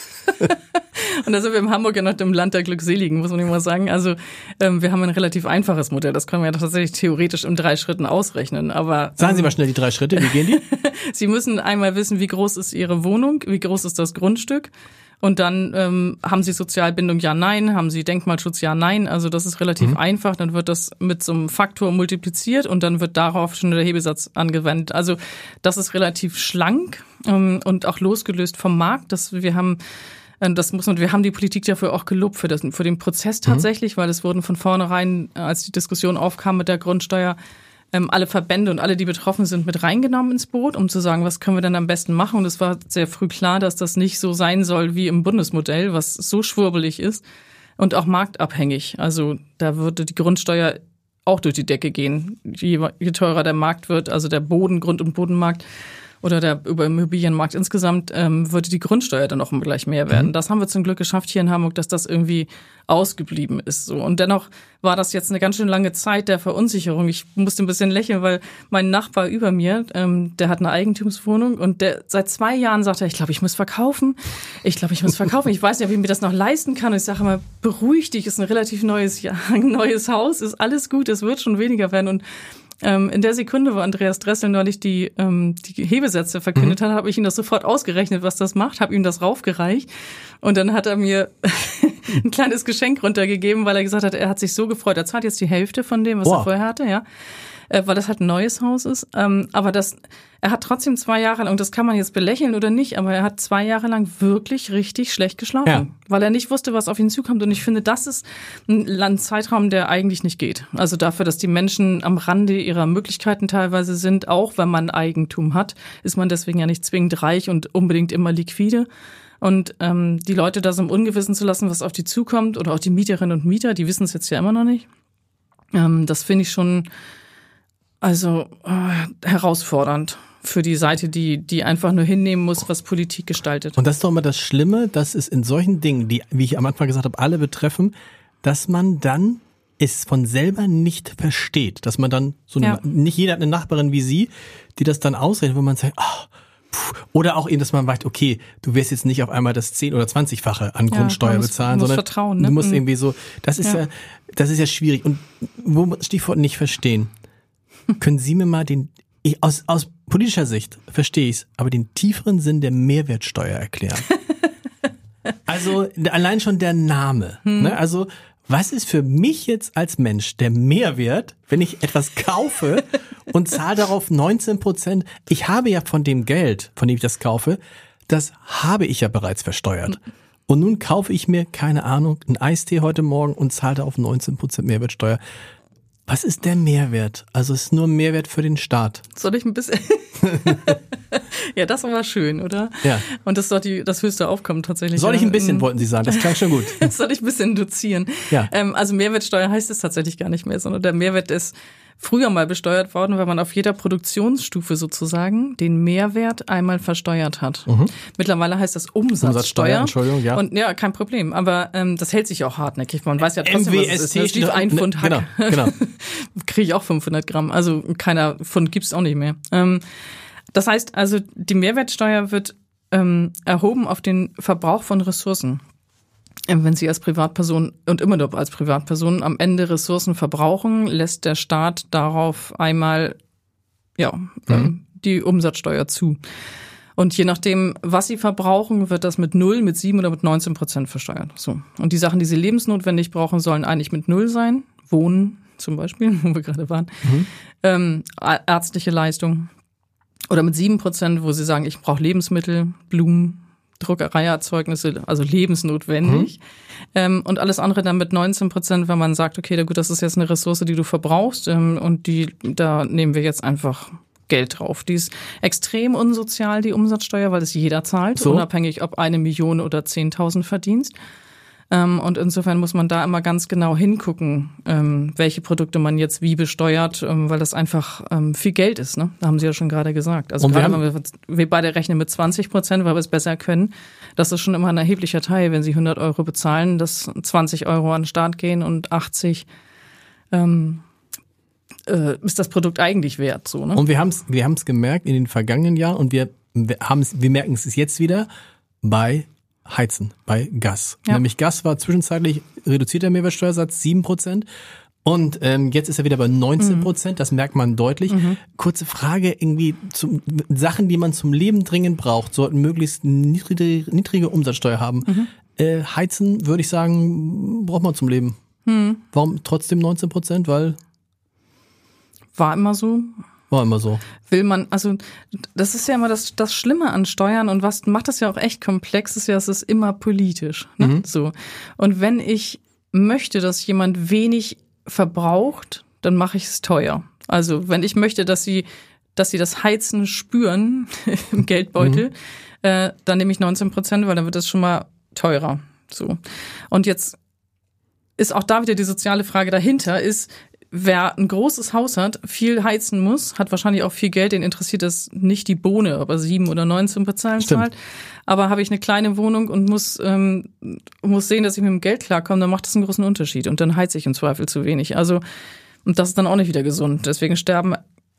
Und da sind wir in Hamburg ja noch im Land der Glückseligen, muss man immer sagen. Also ähm, wir haben ein relativ einfaches Modell. Das können wir ja tatsächlich theoretisch in drei Schritten ausrechnen. Aber ähm,
sagen Sie mal schnell die drei Schritte. Wie gehen die?
Sie müssen einmal wissen, wie groß ist Ihre Wohnung, wie groß ist das Grundstück. Und dann ähm, haben Sie Sozialbindung, ja, nein, haben Sie Denkmalschutz, ja, nein. Also das ist relativ mhm. einfach. Dann wird das mit so einem Faktor multipliziert und dann wird darauf schon der Hebelsatz angewendet. Also das ist relativ schlank ähm, und auch losgelöst vom Markt. Das, wir haben Das muss man, wir haben die Politik dafür auch gelobt für, das, für den Prozess tatsächlich, mhm. weil es wurden von vornherein, als die Diskussion aufkam mit der Grundsteuer, ähm, alle Verbände und alle, die betroffen sind, mit reingenommen ins Boot, um zu sagen, was können wir denn am besten machen. Und es war sehr früh klar, dass das nicht so sein soll wie im Bundesmodell, was so schwurbelig ist und auch marktabhängig. Also da würde die Grundsteuer auch durch die Decke gehen, je, je teurer der Markt wird, also der Boden, Grund- und Bodenmarkt. Oder der über Immobilienmarkt insgesamt, ähm, würde die Grundsteuer dann auch gleich mehr werden. Mhm. Das haben wir zum Glück geschafft hier in Hamburg, dass das irgendwie ausgeblieben ist. So. Und dennoch war das jetzt eine ganz schön lange Zeit der Verunsicherung. Ich musste ein bisschen lächeln, weil mein Nachbar über mir, ähm, der hat eine Eigentumswohnung und der seit zwei Jahren sagt er, ich glaube, ich muss verkaufen. Ich glaube, ich muss verkaufen. Ich weiß nicht, ob ich mir das noch leisten kann. Und ich sage immer, beruhig dich, ist ein relativ neues Jahr, ein neues Haus, ist alles gut, es wird schon weniger werden. Und Ähm, in der Sekunde, wo Andreas Dressel neulich die, ähm, die Hebesätze verkündet mhm. hat, habe ich ihm das sofort ausgerechnet, was das macht, habe ihm das raufgereicht und dann hat er mir ein kleines Geschenk runtergegeben, weil er gesagt hat, er hat sich so gefreut. Er zahlt jetzt die Hälfte von dem, was wow. er vorher hatte, ja, äh, weil das halt ein neues Haus ist. Ähm, aber das, er hat trotzdem zwei Jahre lang, und das kann man jetzt belächeln oder nicht, aber er hat zwei Jahre lang wirklich richtig schlecht geschlafen, ja. weil er nicht wusste, was auf ihn zukommt. Und ich finde, das ist ein Zeitraum, der eigentlich nicht geht. Also dafür, dass die Menschen am Rande ihrer Möglichkeiten teilweise sind, auch wenn man Eigentum hat, ist man deswegen ja nicht zwingend reich und unbedingt immer liquide. Und ähm, die Leute da so im Ungewissen zu lassen, was auf die zukommt, oder auch die Mieterinnen und Mieter, die wissen es jetzt ja immer noch nicht. Ähm, das finde ich schon also äh, herausfordernd für die Seite, die die einfach nur hinnehmen muss, was Politik gestaltet.
Und das ist doch immer das Schlimme, dass es in solchen Dingen, die, wie ich am Anfang gesagt habe, alle betreffen, dass man dann es von selber nicht versteht. Dass man dann so eine, ja. nicht jeder hat eine Nachbarin wie Sie, die das dann ausrechnet, wo man sagt, oh, puh. Oder auch eben, dass man weiß, okay, du wirst jetzt nicht auf einmal das zehn- oder zwanzigfache an ja, Grundsteuer muss, bezahlen, sondern vertrauen, ne? Du musst mhm. irgendwie so, das ist ja. ja, das ist ja schwierig. Und wo Stichwort nicht verstehen. Können Sie mir mal den, ich, aus, aus politischer Sicht verstehe ich es, aber den tieferen Sinn der Mehrwertsteuer erklären? Also allein schon der Name. Hm. Ne? Also was ist für mich jetzt als Mensch der Mehrwert, wenn ich etwas kaufe und zahle darauf neunzehn Prozent? Ich habe ja von dem Geld, von dem ich das kaufe, das habe ich ja bereits versteuert. Und nun kaufe ich mir, keine Ahnung, einen Eistee heute Morgen und zahle auf neunzehn Prozent Mehrwertsteuer. Was ist der Mehrwert? Also es ist nur ein Mehrwert für den Staat.
Soll ich ein bisschen... Ja, das war schön, oder?
Ja.
Und das ist doch die, das höchste Aufkommen tatsächlich.
Soll ich ein bisschen, wollten Sie sagen? Das klang schon gut.
Soll ich ein bisschen dozieren?
Ja.
Ähm, also Mehrwertsteuer heißt es tatsächlich gar nicht mehr, sondern der Mehrwert ist früher mal besteuert worden, weil man auf jeder Produktionsstufe sozusagen den Mehrwert einmal versteuert hat. Mhm. Mittlerweile heißt das Umsatzsteuer. Umsatzsteuer,
Entschuldigung, ja.
Und ja, kein Problem. Aber ähm, das hält sich auch hartnäckig. Man weiß ja trotzdem,
M W S T
was es ist. Es steht ein
ne,
Pfund Hack.
Genau, genau.
Kriege ich auch fünfhundert Gramm. Also keiner Pfund gibt's auch nicht mehr. Ähm, das heißt also, die Mehrwertsteuer wird ähm, erhoben auf den Verbrauch von Ressourcen. Wenn Sie als Privatperson und immer noch als Privatperson am Ende Ressourcen verbrauchen, lässt der Staat darauf einmal ja mhm. ähm, die Umsatzsteuer zu. Und je nachdem, was Sie verbrauchen, wird das mit null, mit sieben oder mit neunzehn Prozent versteuert. So. Und die Sachen, die Sie lebensnotwendig brauchen, sollen eigentlich mit null sein. Wohnen zum Beispiel, wo wir gerade waren. Mhm. Ähm, ärztliche Leistung. Oder mit sieben Prozent, wo Sie sagen, ich brauche Lebensmittel, Blumen, Druckereierzeugnisse, also lebensnotwendig. Mhm. Ähm, und alles andere dann mit neunzehn Prozent, wenn man sagt, okay, gut, das ist jetzt eine Ressource, die du verbrauchst. Ähm, und die, da nehmen wir jetzt einfach Geld drauf. Die ist extrem unsozial, die Umsatzsteuer, weil es jeder zahlt, so. Unabhängig ob eine Million oder zehntausend verdienst. Ähm, und insofern muss man da immer ganz genau hingucken, ähm, welche Produkte man jetzt wie besteuert, ähm, weil das einfach ähm, viel Geld ist. Ne? Da haben Sie ja schon gerade gesagt. Also gerade wenn wir, wir beide rechnen mit zwanzig Prozent, weil wir es besser können. Das ist schon immer ein erheblicher Teil, wenn Sie hundert Euro bezahlen, dass zwanzig Euro an den Staat gehen und achtzig ähm, äh, ist das Produkt eigentlich wert. So, ne?
Und wir haben es wir haben's gemerkt in den vergangenen Jahren und wir, wir, haben's, wir merken es jetzt wieder bei Heizen, bei Gas. Ja. Nämlich Gas war zwischenzeitlich reduzierter Mehrwertsteuersatz sieben Prozent und ähm, jetzt ist er wieder bei neunzehn Prozent, mhm. das merkt man deutlich. Mhm. Kurze Frage, irgendwie zum, Sachen, die man zum Leben dringend braucht, sollten möglichst niedrige, niedrige Umsatzsteuer haben. Mhm. Äh, Heizen, würde ich sagen, braucht man zum Leben. Mhm. Warum trotzdem neunzehn Prozent? Weil
war immer so.
War immer so.
Will man, also das ist ja immer das, das Schlimme an Steuern und was macht das ja auch echt komplex, ist ja, es ist immer politisch. Ne? Mhm. So. Und wenn ich möchte, dass jemand wenig verbraucht, dann mache ich es teuer. Also wenn ich möchte, dass sie, dass sie das Heizen spüren im Geldbeutel, mhm. äh, dann nehme ich neunzehn Prozent, weil dann wird das schon mal teurer. So. Und jetzt ist auch da wieder die soziale Frage dahinter, ist, wer ein großes Haus hat, viel heizen muss, hat wahrscheinlich auch viel Geld, den interessiert das nicht die Bohne, ob er sieben oder neunzehn bezahlen zahlt. Aber habe ich eine kleine Wohnung und muss ähm, muss sehen, dass ich mit dem Geld klarkomme, dann macht das einen großen Unterschied. Und dann heize ich im Zweifel zu wenig. Also, und das ist dann auch nicht wieder gesund. Deswegen sterben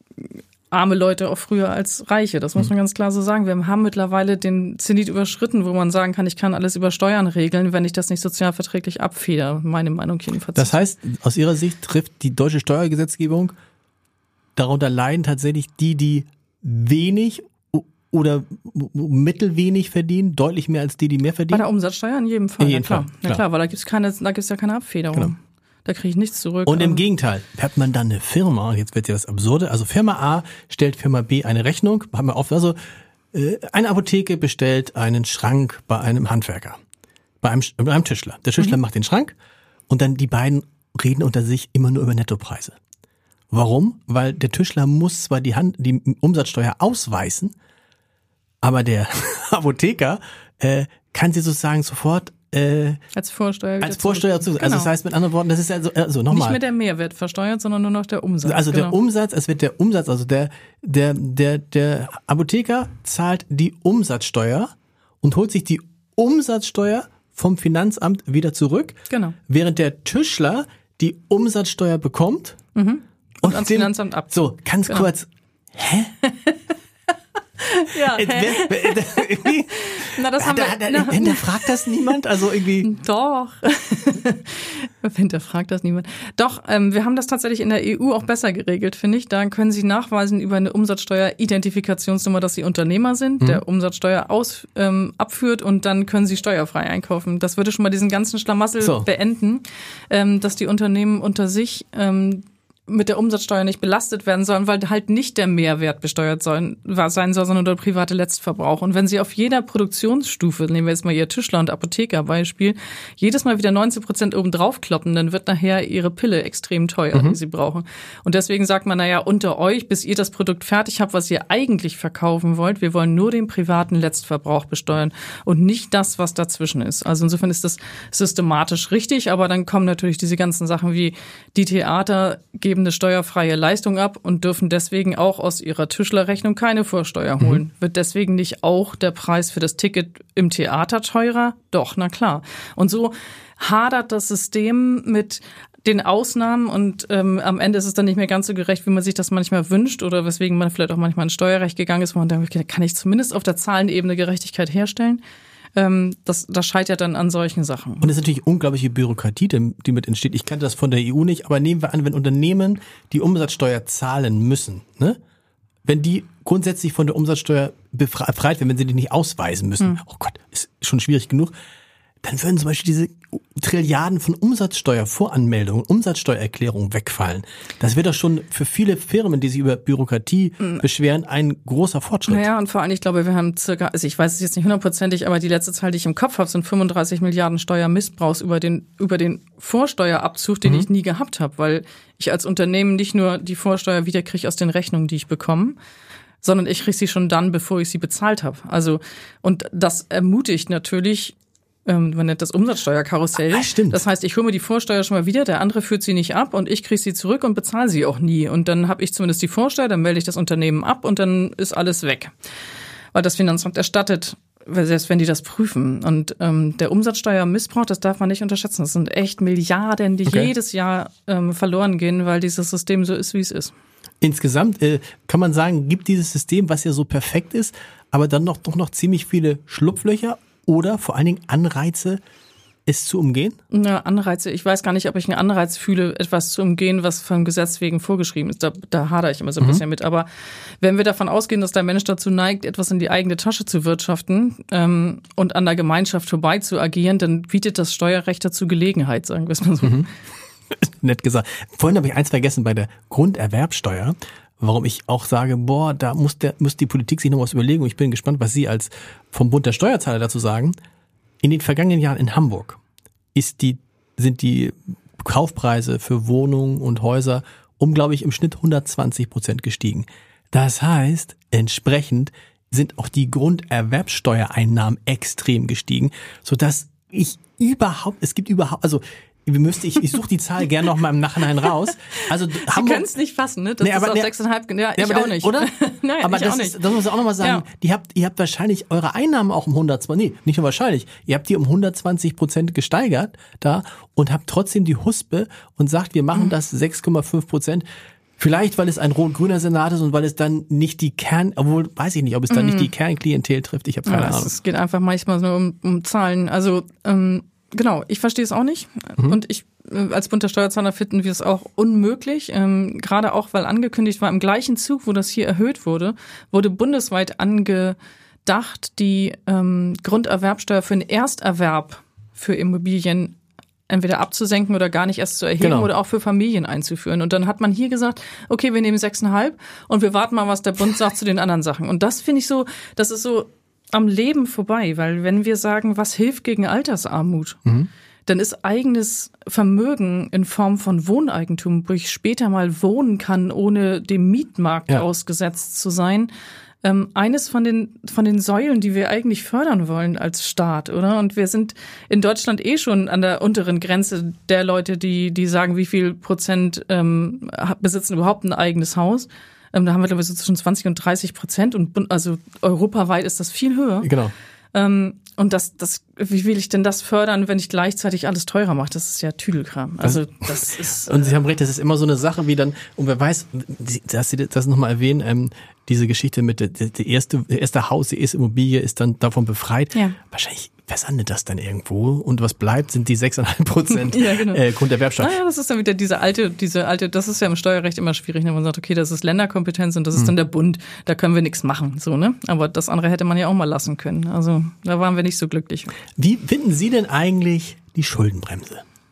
arme Leute auch früher als Reiche. Das muss man ganz klar so sagen. Wir haben mittlerweile den Zenit überschritten, wo man sagen kann, ich kann alles über Steuern regeln, wenn ich das nicht sozialverträglich abfedere. Meine Meinung jedenfalls.
Das heißt, aus Ihrer Sicht trifft die deutsche Steuergesetzgebung, darunter leiden tatsächlich die, die wenig oder mittelwenig verdienen, deutlich mehr als die, die mehr verdienen?
Bei der Umsatzsteuer in jedem Fall.
In jedem
ja, klar.
Fall.
Ja, klar, weil da gibt's keine, da gibt's ja keine Abfederung. Genau. Da kriege ich nichts zurück.
Und im Gegenteil, hat man dann eine Firma, jetzt wird ja das Absurde, also Firma A stellt Firma B eine Rechnung, haben wir oft, also äh, eine Apotheke bestellt einen Schrank bei einem Handwerker, bei einem, bei einem Tischler. Der Tischler mhm. macht den Schrank und dann die beiden reden unter sich immer nur über Nettopreise. Warum? Weil der Tischler muss zwar die, Hand, die Umsatzsteuer ausweisen, aber der Apotheker äh, kann sie sozusagen sofort Äh,
als Vorsteuer.
Als Vorsteuer zu. Also genau. Das heißt mit anderen Worten, das ist also, also nochmal.
Nicht mehr der Mehrwert versteuert, sondern nur noch der Umsatz.
Also
genau.
der Umsatz, es wird der Umsatz, also der, der, der, der Apotheker zahlt die Umsatzsteuer und holt sich die Umsatzsteuer vom Finanzamt wieder zurück.
Genau.
Während der Tischler die Umsatzsteuer bekommt.
Mhm. Und, und ans
den,
Finanzamt ab.
So, ganz genau. kurz. Hä?
Ja, hä? Na, das haben
da,
wir.
Da, hinterfragt das niemand? Also irgendwie.
Doch. Hinterfragt das niemand. Doch, ähm, wir haben das tatsächlich in der E U auch besser geregelt, finde ich. Da können Sie nachweisen über eine Umsatzsteuer-Identifikationsnummer, dass Sie Unternehmer sind, mhm. der Umsatzsteuer aus, ähm, abführt und dann können Sie steuerfrei einkaufen. Das würde schon mal diesen ganzen Schlamassel so. beenden, ähm, dass die Unternehmen unter sich ähm, mit der Umsatzsteuer nicht belastet werden sollen, weil halt nicht der Mehrwert besteuert sein soll, sondern der private Letztverbrauch. Und wenn Sie auf jeder Produktionsstufe, nehmen wir jetzt mal Ihr Tischler- und Apotheker-Beispiel, jedes Mal wieder neunzehn Prozent oben drauf kloppen, dann wird nachher Ihre Pille extrem teuer, mhm. die Sie brauchen. Und deswegen sagt man, naja, unter euch, bis ihr das Produkt fertig habt, was ihr eigentlich verkaufen wollt, wir wollen nur den privaten Letztverbrauch besteuern und nicht das, was dazwischen ist. Also insofern ist das systematisch richtig, aber dann kommen natürlich diese ganzen Sachen wie die Theater geben eine steuerfreie Leistung ab und dürfen deswegen auch aus ihrer Tischlerrechnung keine Vorsteuer holen. Mhm. Wird deswegen nicht auch der Preis für das Ticket im Theater teurer? Doch, na klar. Und so hadert das System mit den Ausnahmen und ähm, am Ende ist es dann nicht mehr ganz so gerecht, wie man sich das manchmal wünscht oder weswegen man vielleicht auch manchmal ins Steuerrecht gegangen ist, wo man denkt, kann ich zumindest auf der Zahlenebene Gerechtigkeit herstellen. Ähm, das, das scheitert dann an solchen Sachen.
Und es ist natürlich unglaubliche Bürokratie, die mit entsteht. Ich kannte das von der E U nicht, aber nehmen wir an, wenn Unternehmen die Umsatzsteuer zahlen müssen, ne? Wenn die grundsätzlich von der Umsatzsteuer befreit werden, wenn sie die nicht ausweisen müssen, hm. oh Gott, ist schon schwierig genug, dann würden zum Beispiel diese Trilliarden von Umsatzsteuervoranmeldungen, Umsatzsteuererklärungen wegfallen. Das wäre doch schon für viele Firmen, die sich über Bürokratie mhm. beschweren, ein großer Fortschritt.
Naja, und vor allem, ich glaube, wir haben circa, also ich weiß es jetzt nicht hundertprozentig, aber die letzte Zahl, die ich im Kopf habe, sind fünfunddreißig Milliarden Steuermissbrauchs über den über den Vorsteuerabzug, den mhm. ich nie gehabt habe, weil ich als Unternehmen nicht nur die Vorsteuer wiederkriege aus den Rechnungen, die ich bekomme, sondern ich kriege sie schon dann, bevor ich sie bezahlt habe. Also, und das ermutigt natürlich, man nennt das Umsatzsteuerkarussell.
Ach, stimmt.
Das heißt, ich hole mir die Vorsteuer schon mal wieder, der andere führt sie nicht ab und ich kriege sie zurück und bezahle sie auch nie. Und dann habe ich zumindest die Vorsteuer, dann melde ich das Unternehmen ab und dann ist alles weg. Weil das Finanzamt erstattet, selbst wenn die das prüfen. Und ähm, der Umsatzsteuermissbrauch, das darf man nicht unterschätzen. Das sind echt Milliarden, die okay. jedes Jahr ähm, verloren gehen, weil dieses System so ist, wie es ist.
Insgesamt äh, kann man sagen, gibt dieses System, was ja so perfekt ist, aber dann noch doch noch ziemlich viele Schlupflöcher oder vor allen Dingen Anreize, es zu umgehen?
Na, Anreize. Ich weiß gar nicht, ob ich einen Anreiz fühle, etwas zu umgehen, was vom Gesetz wegen vorgeschrieben ist. Da, da hadere ich immer so ein mhm. bisschen mit. Aber wenn wir davon ausgehen, dass der Mensch dazu neigt, etwas in die eigene Tasche zu wirtschaften ähm, und an der Gemeinschaft vorbei zu agieren, dann bietet das Steuerrecht dazu Gelegenheit, sagen wir es mal so.
Mhm. Nett gesagt. Vorhin habe ich eins vergessen bei der Grunderwerbsteuer, warum ich auch sage, boah, da muss der muss die Politik sich noch was überlegen. Und ich bin gespannt, was Sie als vom Bund der Steuerzahler dazu sagen. In den vergangenen Jahren in Hamburg ist die sind die Kaufpreise für Wohnungen und Häuser um, glaube ich, im Schnitt hundertzwanzig Prozent gestiegen. Das heißt, entsprechend sind auch die Grunderwerbsteuereinnahmen extrem gestiegen, sodass ich überhaupt, es gibt überhaupt, also wie müsste ich, ich suche die Zahl gerne noch mal im Nachhinein raus. Also
Sie können es nicht fassen, ne? Das nee, ist auf sechs Komma fünf, ja, ich
ja,
auch
das,
nicht.
Oder?
Nein,
aber
ich
das
auch
ist,
nicht.
das muss ich auch noch mal sagen, ja. die habt, ihr habt wahrscheinlich eure Einnahmen auch um hundertzwanzig, nee, nicht nur wahrscheinlich, ihr habt die um hundertzwanzig Prozent gesteigert da und habt trotzdem die Huspe und sagt, wir machen mhm. das sechs Komma fünf Prozent. Vielleicht, weil es ein rot-grüner Senat ist und weil es dann nicht die Kern, obwohl, weiß ich nicht, ob es dann mhm. nicht die Kernklientel trifft, ich habe keine ja, Ahnung.
Es geht einfach manchmal nur um, um Zahlen, also, ähm, genau, ich verstehe es auch nicht mhm. und ich als Bund der Steuerzahler finden wir es auch unmöglich, ähm, gerade auch, weil angekündigt war, im gleichen Zug, wo das hier erhöht wurde, wurde bundesweit angedacht, die ähm, Grunderwerbsteuer für den Ersterwerb für Immobilien entweder abzusenken oder gar nicht erst zu erheben genau. oder auch für Familien einzuführen. Und dann hat man hier gesagt, okay, wir nehmen sechseinhalb und wir warten mal, was der Bund sagt zu den anderen Sachen. Und das finde ich so, das ist so am Leben vorbei, weil wenn wir sagen, was hilft gegen Altersarmut, mhm. dann ist eigenes Vermögen in Form von Wohneigentum, wo ich später mal wohnen kann, ohne dem Mietmarkt ja. ausgesetzt zu sein, ähm, eines von den von den Säulen, die wir eigentlich fördern wollen als Staat, oder? Und wir sind in Deutschland eh schon an der unteren Grenze der Leute, die die sagen, wie viel Prozent ähm, besitzen überhaupt ein eigenes Haus. Ähm, da haben wir, glaube ich, so zwischen zwanzig und dreißig Prozent und also europaweit ist das viel höher.
Genau.
Ähm, und das, das, wie will ich denn das fördern, wenn ich gleichzeitig alles teurer mache? Das ist ja Tüdelkram. Also das ist.
Und Sie haben recht, das ist immer so eine Sache, wie dann, und wer weiß, dass Sie das nochmal erwähnen, ähm, diese Geschichte mit der, der erste, der erste Haus, die erste Immobilie ist dann davon befreit. Ja. Wahrscheinlich versandet das dann irgendwo und was bleibt, sind die sechseinhalb Prozent ja, genau. äh, Grunderwerbsteuer.
Naja, das ist dann wieder diese alte, diese alte, das ist ja im Steuerrecht immer schwierig, wenn man sagt, okay, das ist Länderkompetenz und das ist hm. dann der Bund, da können wir nichts machen, so, ne? Aber das andere hätte man ja auch mal lassen können. Also da waren wir nicht so glücklich.
Wie finden Sie denn eigentlich die Schuldenbremse?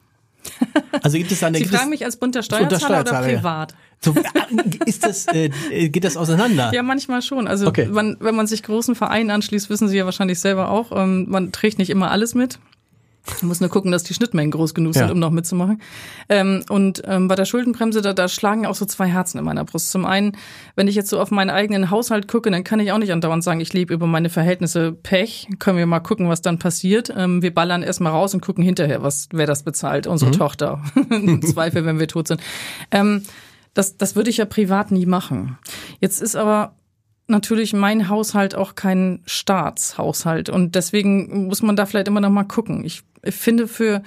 Also gibt es da eine,
Sie fragen mich als Bund der Steuerzahler, Steuerzahler oder privat? Ja.
So, ist das, äh, geht das auseinander?
Ja, manchmal schon. Also
okay.
man, wenn man sich großen Vereinen anschließt, wissen Sie ja wahrscheinlich selber auch, ähm, man trägt nicht immer alles mit. Man muss nur gucken, dass die Schnittmengen groß genug sind, ja. um noch mitzumachen. Ähm, und ähm, bei der Schuldenbremse, da, da schlagen auch so zwei Herzen in meiner Brust. Zum einen, wenn ich jetzt so auf meinen eigenen Haushalt gucke, dann kann ich auch nicht andauernd sagen, ich lebe über meine Verhältnisse, Pech. Können wir mal gucken, was dann passiert. Ähm, wir ballern erstmal raus und gucken hinterher, was wer das bezahlt. Unsere mhm. Tochter. Im Zweifel, wenn wir tot sind. Ähm, das, das würde ich ja privat nie machen. Jetzt ist aber natürlich mein Haushalt auch kein Staatshaushalt und deswegen muss man da vielleicht immer noch mal gucken. Ich finde, für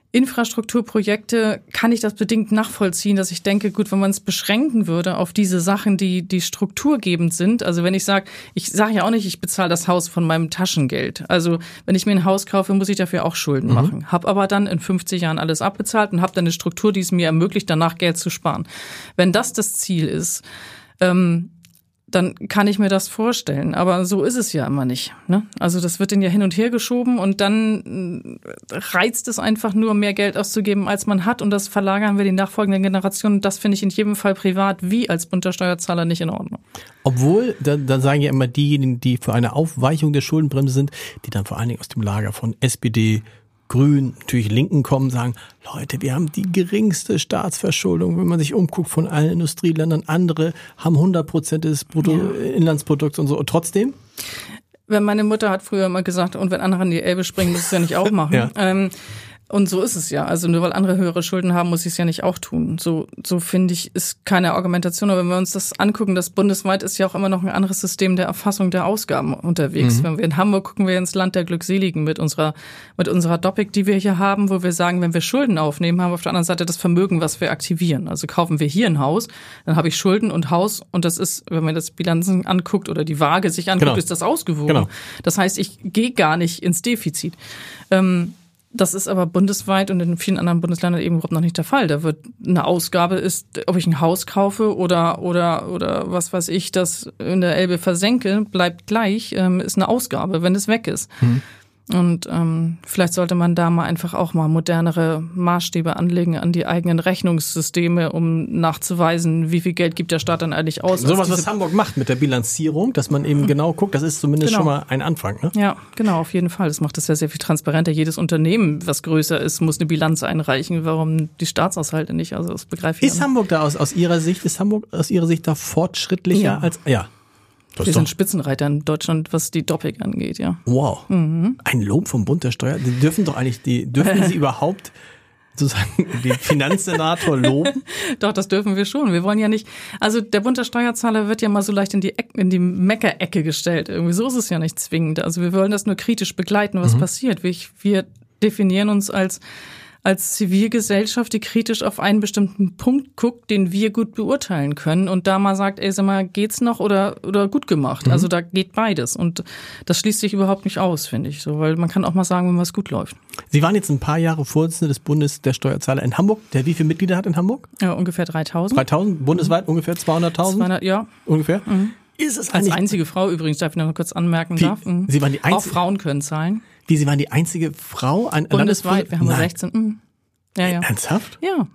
Infrastrukturprojekte kann ich das bedingt nachvollziehen, dass ich denke, gut, wenn man es beschränken würde auf diese Sachen, die die strukturgebend sind, also wenn ich sage, ich sage ja auch nicht, ich bezahle das Haus von meinem Taschengeld. Also wenn ich mir ein Haus kaufe, muss ich dafür auch Schulden mhm. machen. Hab aber dann in fünfzig Jahren alles abbezahlt und habe dann eine Struktur, die es mir ermöglicht, danach Geld zu sparen. Wenn das das Ziel ist, ähm, dann kann ich mir das vorstellen. Aber so ist es ja immer nicht. Ne? Also das wird dann ja hin und her geschoben und dann reizt es einfach nur, mehr Geld auszugeben, als man hat. Und das verlagern wir die nachfolgenden Generationen. Das finde ich in jedem Fall privat wie als bunter Steuerzahler nicht in Ordnung.
Obwohl, da, da sagen ja immer diejenigen, die für eine Aufweichung der Schuldenbremse sind, die dann vor allen Dingen aus dem Lager von S P D, Grün, natürlich Linken kommen, sagen, Leute, wir haben die geringste Staatsverschuldung, wenn man sich umguckt von allen Industrieländern. Andere haben hundert Prozent des Bruttoinlandsprodukts und so. Und trotzdem?
Wenn meine Mutter hat früher immer gesagt, und wenn andere in die Elbe springen, muss es ja nicht auch machen. ja. ähm, Und so ist es ja. Also nur weil andere höhere Schulden haben, muss ich es ja nicht auch tun. So, so finde ich, ist keine Argumentation. Aber wenn wir uns das angucken, das bundesweit ist ja auch immer noch ein anderes System der Erfassung der Ausgaben unterwegs. Mhm. Wenn wir in Hamburg gucken, wir ins Land der Glückseligen mit unserer, mit unserer Doppik, die wir hier haben, wo wir sagen, wenn wir Schulden aufnehmen, haben wir auf der anderen Seite das Vermögen, was wir aktivieren. Also kaufen wir hier ein Haus, dann habe ich Schulden und Haus und das ist, wenn man das Bilanzen anguckt oder die Waage sich anguckt, genau. ist das ausgewogen. Genau. Das heißt, ich gehe gar nicht ins Defizit. Ähm, Das ist aber bundesweit und in vielen anderen Bundesländern eben überhaupt noch nicht der Fall. Da wird eine Ausgabe ist, ob ich ein Haus kaufe oder oder oder was weiß ich, das in der Elbe versenke, bleibt gleich, ähm, ist eine Ausgabe, wenn es weg ist. Mhm. Und ähm, vielleicht sollte man da mal einfach auch mal modernere Maßstäbe anlegen an die eigenen Rechnungssysteme, um nachzuweisen, wie viel Geld gibt der Staat dann eigentlich aus.
So was, was Hamburg macht mit der Bilanzierung, dass man eben genau guckt, das ist zumindest genau. schon mal ein Anfang. Ne?
Ja, genau, auf jeden Fall. Das macht es ja sehr viel transparenter. Jedes Unternehmen, was größer ist, muss eine Bilanz einreichen. Warum die Staatshaushalte nicht? Also das begreife ich.
Ist Hamburg da aus, aus Ihrer Sicht, ist Hamburg aus Ihrer Sicht da fortschrittlicher
ja.
als, ja.
Wir sind Spitzenreiter in Deutschland, was die Doppik angeht, ja.
Wow. Mhm. Ein Lob vom Bund der Steuer. Die dürfen doch eigentlich, die, dürfen Sie überhaupt sozusagen den Finanzsenator loben?
Doch, das dürfen wir schon. Wir wollen ja nicht, also der Bund der Steuerzahler wird ja mal so leicht in die Ecke, in die Meckerecke gestellt. Irgendwie so ist es ja nicht zwingend. Also wir wollen das nur kritisch begleiten, was mhm. passiert. Wir, wir definieren uns als als Zivilgesellschaft, die kritisch auf einen bestimmten Punkt guckt, den wir gut beurteilen können und da mal sagt, ey, sag mal, geht's noch oder oder gut gemacht? Mhm. Also da geht beides und das schließt sich überhaupt nicht aus, finde ich so, weil man kann auch mal sagen, wenn was gut läuft.
Sie waren jetzt ein paar Jahre Vorsitzende des Bundes der Steuerzahler in Hamburg. Der wie viele Mitglieder hat in Hamburg?
Ja, ungefähr dreitausend.
dreitausend, bundesweit mhm. ungefähr zweihunderttausend?
zweihundert, ja.
Ungefähr?
Mhm.
Ist es
als einzige Frau übrigens, darf ich noch kurz anmerken
wie,
darf. Mhm.
Sie waren die einzige.
Auch Frauen können zahlen.
Wie, Sie waren die einzige Frau an
bundesweit, wir haben Nein. sechzehn. Mhm. Ja, ja.
Ernsthaft?
Ja.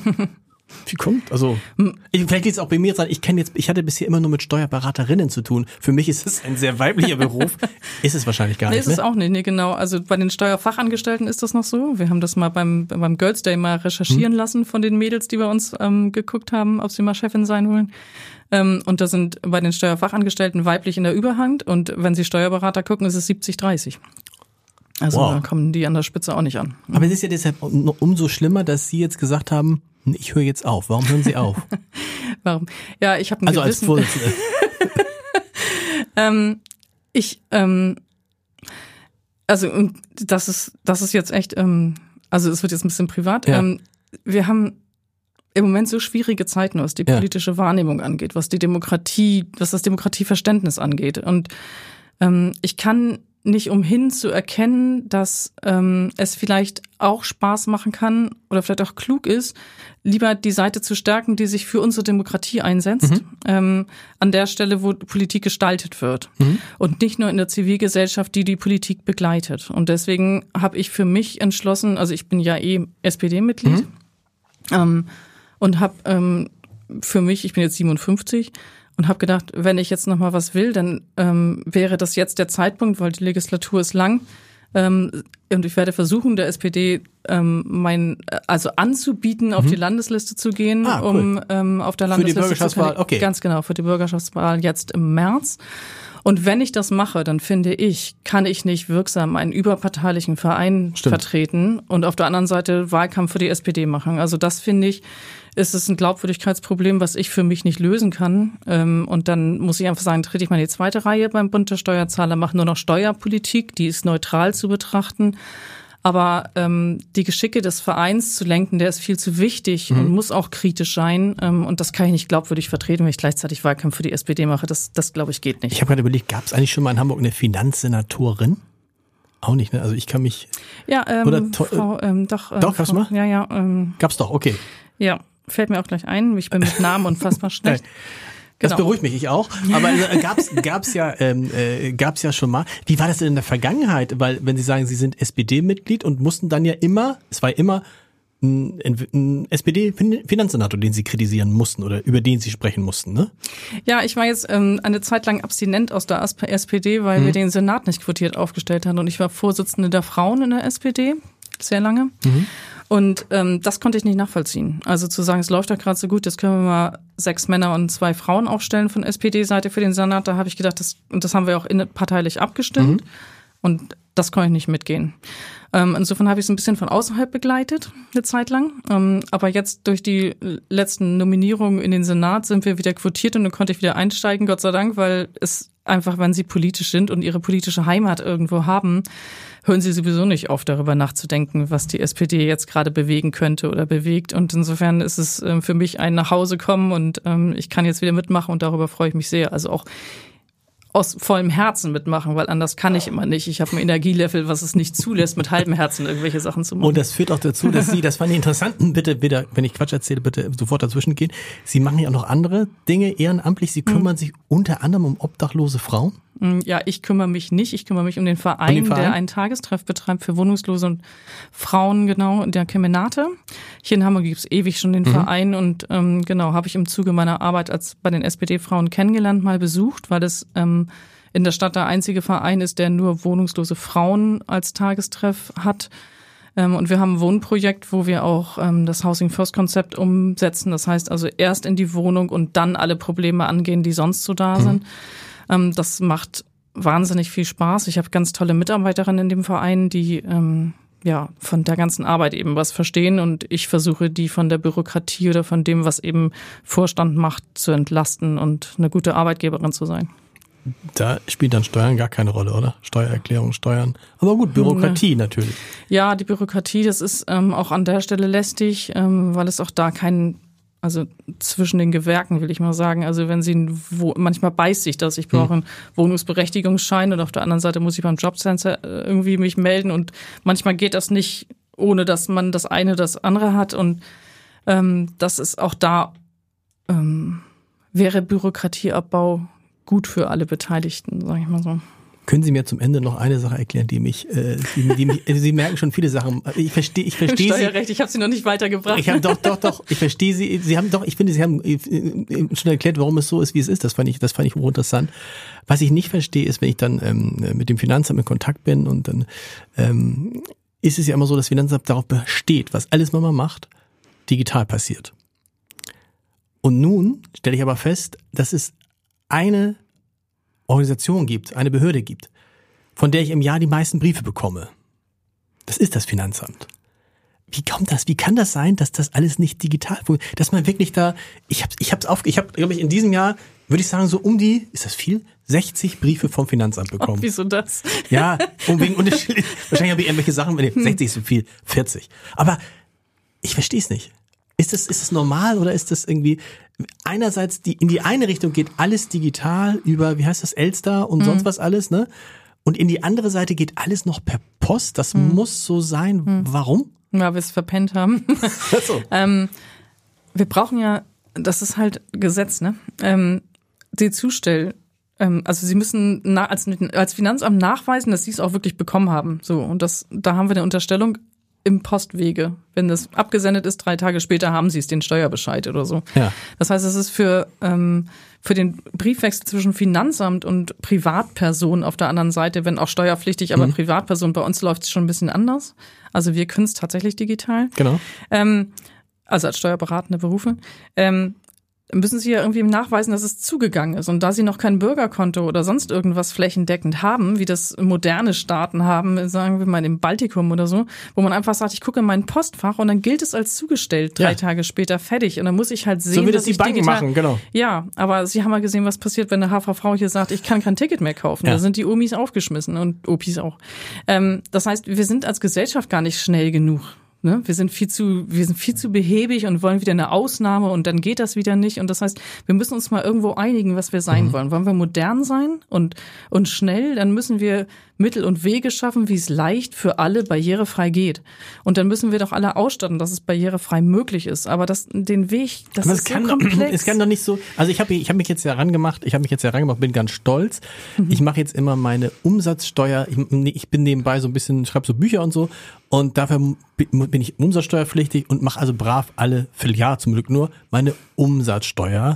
Wie kommt? Also, ich, vielleicht liegt es auch bei mir, ich kenne jetzt, ich hatte bisher immer nur mit Steuerberaterinnen zu tun. Für mich ist es ein sehr weiblicher Beruf. Ist es wahrscheinlich gar
nee,
nicht.
Ist es
ne?
auch nicht, nee, genau. Also bei den Steuerfachangestellten ist das noch so. Wir haben das mal beim, beim Girls Day mal recherchieren hm. lassen von den Mädels, die bei uns ähm, geguckt haben, ob sie mal Chefin sein wollen. Ähm, und da sind bei den Steuerfachangestellten weiblich in der Überhand. Und wenn sie Steuerberater gucken, ist es siebzig dreißig. Also wow. da kommen die an der Spitze auch nicht an.
Aber es ist ja deshalb umso schlimmer, dass Sie jetzt gesagt haben, ich höre jetzt auf. Warum hören Sie auf?
Warum? Ja, ich habe ein
Also
Gewissen.
als Vorsitzende.
ähm, ich, ähm, also das ist, das ist jetzt echt, ähm, also es wird jetzt ein bisschen privat. Ja. Ähm, wir haben im Moment so schwierige Zeiten, was die politische ja. Wahrnehmung angeht, was die Demokratie, was das Demokratieverständnis angeht. Und ähm, ich kann nicht umhin zu erkennen, dass ähm, es vielleicht auch Spaß machen kann oder vielleicht auch klug ist, lieber die Seite zu stärken, die sich für unsere Demokratie einsetzt, mhm. ähm, an der Stelle, wo Politik gestaltet wird mhm. und nicht nur in der Zivilgesellschaft, die die Politik begleitet. Und deswegen habe ich für mich entschlossen, also ich bin ja eh S P D-Mitglied mhm. ähm, und habe ähm, für mich, ich bin jetzt siebenundfünfzig, und habe gedacht, wenn ich jetzt noch mal was will, dann ähm, wäre das jetzt der Zeitpunkt, weil die Legislatur ist lang. Ähm, und ich werde versuchen, der S P D ähm, mein also anzubieten, auf mhm. die Landesliste zu gehen, ah, cool. um ähm, auf der Landesliste
für die Bürgerschaftswahl,
zu
okay.
Ganz genau, für die Bürgerschaftswahl jetzt im März. Und wenn ich das mache, dann finde ich, kann ich nicht wirksam einen überparteilichen Verein Stimmt. vertreten und auf der anderen Seite Wahlkampf für die S P D machen. Also das finde ich, ist es ein Glaubwürdigkeitsproblem, was ich für mich nicht lösen kann. Und dann muss ich einfach sagen, trete ich mal in die zweite Reihe beim Bund der Steuerzahler, mache nur noch Steuerpolitik, die ist neutral zu betrachten. Aber ähm, die Geschicke des Vereins zu lenken, der ist viel zu wichtig mhm. und muss auch kritisch sein. Ähm, und das kann ich nicht glaubwürdig vertreten, wenn ich gleichzeitig Wahlkampf für die S P D mache. Das, das glaube ich, geht nicht.
Ich habe gerade überlegt, gab es eigentlich schon mal in Hamburg eine Finanzsenatorin? Auch nicht, ne? Also ich kann mich...
Ja, ähm,
oder to-
Frau, ähm, doch. Äh,
doch, gab's
Frau,
mal?
Ja, ja. Ähm,
gab's doch, okay.
Ja, fällt mir auch gleich ein. Ich bin mit Namen unfassbar schlecht.
Das
Genau.
beruhigt mich, ich auch. Aber äh, gab's gab's ja ähm, äh, gab's ja schon mal. Wie war das denn in der Vergangenheit? Weil wenn Sie sagen, Sie sind S P D-Mitglied und mussten dann ja immer, es war immer ein, ein S P D-Finanzsenator, den Sie kritisieren mussten oder über den Sie sprechen mussten, ne?
Ja, ich war jetzt ähm, eine Zeit lang abstinent aus der S P D, weil mhm. wir den Senat nicht quotiert aufgestellt haben. Und ich war Vorsitzende der Frauen in der S P D, sehr lange. Mhm. Und ähm, das konnte ich nicht nachvollziehen. Also zu sagen, es läuft doch gerade so gut, jetzt können wir mal sechs Männer und zwei Frauen aufstellen von S P D-Seite für den Senat. Da habe ich gedacht, das, und das haben wir auch innerparteilich abgestimmt. Mhm. Und das konnte ich nicht mitgehen. Ähm, insofern habe ich es ein bisschen von außerhalb begleitet, eine Zeit lang. Ähm, aber jetzt durch die letzten Nominierungen in den Senat sind wir wieder quotiert und dann konnte ich wieder einsteigen, Gott sei Dank, weil es einfach, wenn sie politisch sind und ihre politische Heimat irgendwo haben, hören sie sowieso nicht auf, darüber nachzudenken, was die S P D jetzt gerade bewegen könnte oder bewegt. Und insofern ist es ähm, für mich ein Nachhausekommen und ähm, ich kann jetzt wieder mitmachen und darüber freue ich mich sehr. Also auch aus vollem Herzen mitmachen, weil anders kann ich immer nicht. Ich habe ein Energielevel, was es nicht zulässt, mit halbem Herzen irgendwelche Sachen zu machen.
Und das führt auch dazu, dass Sie, das fand ich interessant, bitte, bitte, wenn ich Quatsch erzähle, bitte sofort dazwischen gehen. Sie machen ja auch noch andere Dinge ehrenamtlich. Sie kümmern mhm. sich unter anderem um obdachlose Frauen.
Ja, ich kümmere mich nicht. Ich kümmere mich um den Verein, um den Verein? der einen Tagestreff betreibt für wohnungslose und Frauen, genau, der Kemenate. Hier in Hamburg gibt's ewig schon den mhm. Verein und ähm, genau, habe ich im Zuge meiner Arbeit als bei den S P D-Frauen kennengelernt, mal besucht, weil das ähm, in der Stadt der einzige Verein ist, der nur wohnungslose Frauen als Tagestreff hat. Ähm, und wir haben ein Wohnprojekt, wo wir auch ähm, das Housing First Konzept umsetzen. Das heißt also erst in die Wohnung und dann alle Probleme angehen, die sonst so da mhm. sind. Ähm, das macht wahnsinnig viel Spaß. Ich habe ganz tolle Mitarbeiterinnen in dem Verein, die ähm, ja von der ganzen Arbeit eben was verstehen und ich versuche, die von der Bürokratie oder von dem, was eben Vorstand macht, zu entlasten und eine gute Arbeitgeberin zu sein.
Da spielt dann Steuern gar keine Rolle, oder? Steuererklärung, Steuern. Aber gut, Bürokratie ja. natürlich.
Ja, die Bürokratie, das ist ähm, auch an der Stelle lästig, ähm, weil es auch da keinen, also zwischen den Gewerken, will ich mal sagen. Also wenn sie, wo, manchmal beißt sich das. Ich brauche einen Wohnungsberechtigungsschein und auf der anderen Seite muss ich beim Jobcenter irgendwie mich melden und manchmal geht das nicht, ohne dass man das eine das andere hat und ähm, das ist auch da, ähm, wäre Bürokratieabbau gut für alle Beteiligten, sage ich mal so.
Können Sie mir zum Ende noch eine Sache erklären, die mich, äh, die, die mich, Sie merken schon viele Sachen. Ich verstehe, ich verstehe Sie.
Steuerrecht, ich habe Sie noch nicht weitergebracht.
Ich habe doch, doch, doch. Ich verstehe Sie. Sie haben doch, ich finde, Sie haben schon erklärt, warum es so ist, wie es ist. Das fand ich, das fand ich hochinteressant. Was ich nicht verstehe, ist, wenn ich dann ähm, mit dem Finanzamt in Kontakt bin und dann ähm, ist es ja immer so, dass das Finanzamt darauf besteht, was alles, was man macht, digital passiert. Und nun stelle ich aber fest, dass es eine Organisation gibt, eine Behörde gibt, von der ich im Jahr die meisten Briefe bekomme. Das ist das Finanzamt. Wie kommt das? Wie kann das sein, dass das alles nicht digital funktioniert? Dass man wirklich da, ich habe ich hab's auf, ich habe, glaube ich, in diesem Jahr, würde ich sagen, so um die, ist das viel? sechzig Briefe vom Finanzamt bekommen.
Oh, wieso das?
Ja, um wegen unterschiedlich, wahrscheinlich habe ich irgendwelche Sachen, nee, sechzig ist so viel, vierzig. Aber ich verstehe es nicht. Ist das, ist das normal oder ist das irgendwie, einerseits die, in die eine Richtung geht alles digital über, wie heißt das, Elster und mhm. sonst was alles, ne? Und in die andere Seite geht alles noch per Post. Das mhm. muss so sein. Mhm. Warum?
Ja, wir es verpennt haben.
Ach so.
ähm, wir brauchen ja, das ist halt Gesetz, ne? Ähm, die Zustell, ähm, also Sie müssen na, als, als Finanzamt nachweisen, dass Sie es auch wirklich bekommen haben. So, und das, da haben wir eine Unterstellung im Postwege. Wenn das abgesendet ist, drei Tage später haben Sie es, den Steuerbescheid oder so.
Ja.
Das heißt, es ist für ähm, für den Briefwechsel zwischen Finanzamt und Privatperson auf der anderen Seite, wenn auch steuerpflichtig, aber mhm. Privatperson, bei uns läuft es schon ein bisschen anders. Also wir können es tatsächlich digital.
Genau.
Ähm, also als steuerberatende Berufe. Ähm, müssen Sie ja irgendwie nachweisen, dass es zugegangen ist. Und da Sie noch kein Bürgerkonto oder sonst irgendwas flächendeckend haben, wie das moderne Staaten haben, sagen wir mal im Baltikum oder so, wo man einfach sagt, ich gucke in mein Postfach und dann gilt es als zugestellt, drei ja. Tage später fertig. Und dann muss ich halt sehen,
so wie das
dass
die
ich
Banken
digital,
machen, genau.
Ja, aber Sie haben ja gesehen, was passiert, wenn eine H V V hier sagt, ich kann kein Ticket mehr kaufen. Ja. Da sind die Omis aufgeschmissen und Opis auch. Ähm, das heißt, wir sind als Gesellschaft gar nicht schnell genug. Ne? Wir sind viel zu, wir sind viel zu behäbig und wollen wieder eine Ausnahme und dann geht das wieder nicht. Und das heißt, wir müssen uns mal irgendwo einigen, was wir sein mhm. wollen. Wollen wir modern sein und, und schnell? Dann müssen wir Mittel und Wege schaffen, wie es leicht für alle barrierefrei geht. Und dann müssen wir doch alle ausstatten, dass es barrierefrei möglich ist. Aber das, den Weg, das
Aber
ist
es kann
so
doch,
komplex.
Es kann doch nicht so, also ich habe ich hab mich jetzt herangemacht, ich habe mich jetzt herangemacht, bin ganz stolz. Mhm. Ich mache jetzt immer meine Umsatzsteuer, ich, ich bin nebenbei so ein bisschen, schreibe so Bücher und so und dafür bin ich umsatzsteuerpflichtig und mache also brav alle Vierteljahr zum Glück nur meine Umsatzsteuer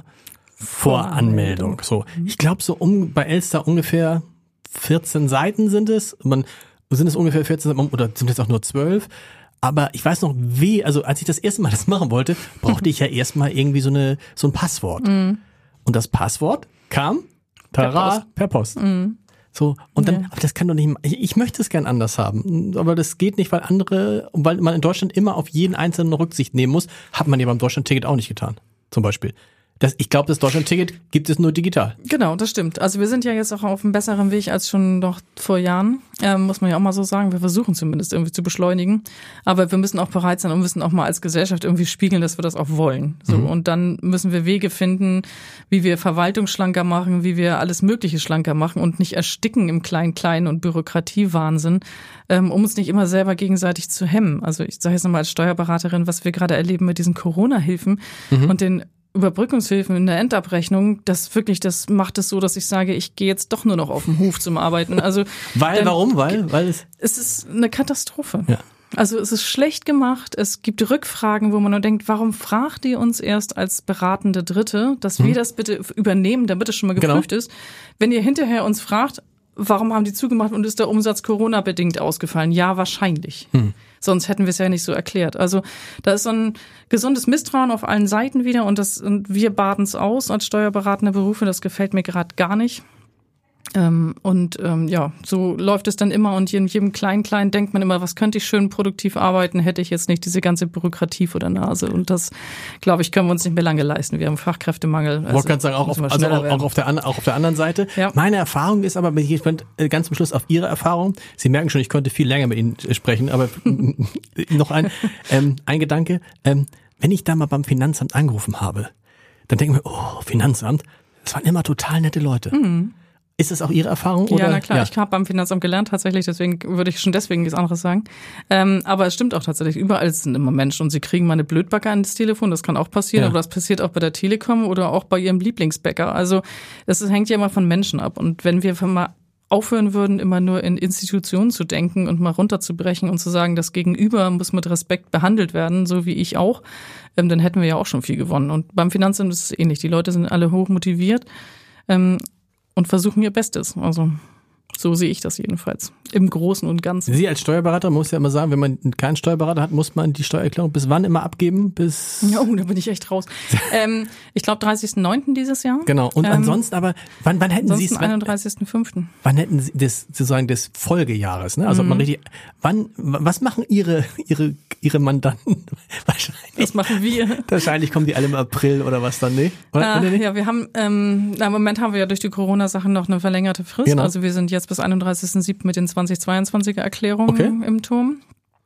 vor Anmeldung. So, ich glaube so um bei Elster ungefähr vierzehn Seiten sind es. Man sind es ungefähr vierzehn Seiten oder sind es auch nur zwölf. Aber ich weiß noch, wie, also als ich das erste Mal das machen wollte, brauchte ich ja erstmal irgendwie so eine so ein Passwort. Mm. Und das Passwort kam tara, per Post. Per Post. Mm. So, und dann, ja. aber das kann doch nicht, ich, ich möchte es gern anders haben. Aber das geht nicht, weil andere, weil man in Deutschland immer auf jeden einzelnen Rücksicht nehmen muss, hat man ja beim Deutschland-Ticket auch nicht getan. Zum Beispiel. Das, ich glaube, das Deutschland-Ticket gibt es nur digital.
Genau, das stimmt. Also wir sind ja jetzt auch auf einem besseren Weg als schon noch vor Jahren, ähm, muss man ja auch mal so sagen. Wir versuchen zumindest irgendwie zu beschleunigen. Aber wir müssen auch bereit sein und müssen auch mal als Gesellschaft irgendwie spiegeln, dass wir das auch wollen. So, mhm. Und dann müssen wir Wege finden, wie wir Verwaltung schlanker machen, wie wir alles Mögliche schlanker machen und nicht ersticken im Klein-Klein und Bürokratiewahnsinn, ähm, um uns nicht immer selber gegenseitig zu hemmen. Also ich sage jetzt nochmal als Steuerberaterin, was wir gerade erleben mit diesen Corona-Hilfen mhm. und den Überbrückungshilfen in der Endabrechnung, das wirklich, das macht es so, dass ich sage, ich gehe jetzt doch nur noch auf den Hof zum Arbeiten. Also
weil, dann, warum? Weil, weil es
es ist eine Katastrophe.
Ja.
Also es ist schlecht gemacht. Es gibt Rückfragen, wo man nur denkt, warum fragt ihr uns erst als beratende Dritte, dass hm. wir das bitte übernehmen, damit es schon mal geprüft genau. ist. Wenn ihr hinterher uns fragt, warum haben die zugemacht und ist der Umsatz Corona-bedingt ausgefallen? Ja, wahrscheinlich. Hm. Sonst hätten wir es ja nicht so erklärt. Also da ist so ein gesundes Misstrauen auf allen Seiten wieder und das und wir baden es aus als steuerberatende Berufe. Das gefällt mir gerade gar nicht. Ähm, und ähm, ja, so läuft es dann immer und in jedem Klein-Klein denkt man immer, was könnte ich schön produktiv arbeiten, hätte ich jetzt nicht diese ganze Bürokratie vor der Nase. Und das, glaube ich, können wir uns nicht mehr lange leisten. Wir haben Fachkräftemangel.
Ich wollte gerade sagen, auch auf, also auch, auch, auf der, auch auf der anderen Seite. Ja. Meine Erfahrung ist aber, ich bin ganz zum Schluss auf Ihre Erfahrung. Sie merken schon, ich könnte viel länger mit Ihnen sprechen, aber noch ein, ähm, ein Gedanke. Ähm, wenn ich da mal beim Finanzamt angerufen habe, dann denke ich mir, oh, Finanzamt, das waren immer total nette Leute. Mhm. Ist das auch Ihre Erfahrung? Oder?
Ja, na klar. Ja. Ich habe beim Finanzamt gelernt tatsächlich, deswegen würde ich schon deswegen nichts anderes sagen. Ähm, aber es stimmt auch tatsächlich, überall sind immer Menschen und sie kriegen mal eine Blödbacke ans Telefon, das kann auch passieren, ja. aber das passiert auch bei der Telekom oder auch bei ihrem Lieblingsbäcker. Also das hängt ja immer von Menschen ab. Und wenn wir mal aufhören würden, immer nur in Institutionen zu denken und mal runterzubrechen und zu sagen, das Gegenüber muss mit Respekt behandelt werden, so wie ich auch, ähm, dann hätten wir ja auch schon viel gewonnen. Und beim Finanzamt ist es ähnlich. Die Leute sind alle hoch motiviert. Ähm, Und versuchen ihr Bestes. Also so sehe ich das jedenfalls. Im Großen und Ganzen.
Sie als Steuerberater muss ja immer sagen, wenn man keinen Steuerberater hat, muss man die Steuererklärung bis wann immer abgeben? Bis
oh, da bin ich echt raus. ähm, ich glaube dreißigsten neunten dieses Jahr.
Genau. Und ähm, ansonsten aber, wann, wann hätten Sie es?
einunddreißigsten fünften
Wann hätten Sie das sozusagen des Folgejahres? Ne? Also mhm. man richtig. Wann? Was machen Ihre Ihre Ihre Mandanten? Wahrscheinlich.
Was machen wir?
Wahrscheinlich kommen die alle im April oder was dann, ne? Oder,
äh, ja, wir haben ähm, im Moment haben wir ja durch die Corona-Sachen noch eine verlängerte Frist. Genau. Also wir sind jetzt bis einunddreißigsten siebten mit den zweitausendzweiundzwanziger Erklärungen okay. im Turm.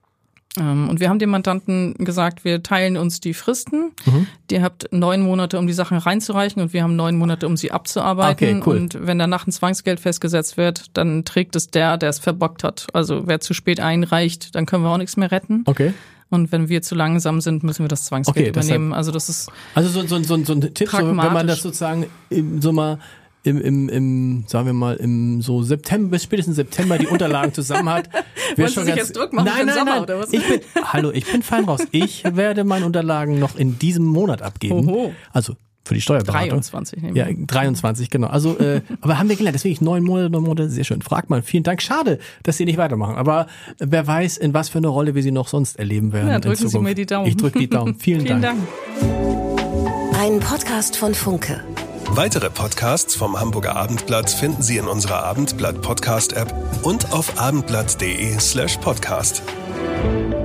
Ähm, und wir haben dem Mandanten gesagt, wir teilen uns die Fristen. Mhm. Ihr habt neun Monate, um die Sachen reinzureichen und wir haben neun Monate, um sie abzuarbeiten. Okay, cool. Und wenn danach ein Zwangsgeld festgesetzt wird, dann trägt es der, der es verbockt hat. Also wer zu spät einreicht, dann können wir auch nichts mehr retten. Okay. Und wenn wir zu langsam sind, müssen wir das Zwangsgeld okay, übernehmen. Also das ist
also so, so, so, so ein Tipp, so, wenn man das sozusagen im Sommer Im, im, im, sagen wir mal, im so September, bis spätestens September die Unterlagen zusammen hat.
Wollen Sie sich jetzt Druck machen
nein,
für den
nein,
Sommer,
nein.
oder was?
Ich bin, hallo, ich bin fein raus. Ich werde meine Unterlagen noch in diesem Monat abgeben. Oho. Also für die Steuerberatung.
dreiundzwanzig nehmen
wir. Ja, dreiundzwanzig, genau. Also, äh, aber haben wir gelernt, deswegen neun Monate, neun Monate, sehr schön. Fragt mal, vielen Dank. Schade, dass Sie nicht weitermachen. Aber wer weiß, in was für eine Rolle wir Sie noch sonst erleben werden.
Ja, drücken Sie mir die Daumen.
Ich drück die Daumen. Vielen,
vielen
Dank.
Dank.
Ein ein Podcast von Funke.
Weitere Podcasts vom Hamburger Abendblatt finden Sie in unserer Abendblatt Podcast App und auf abendblatt punkt de slash podcast.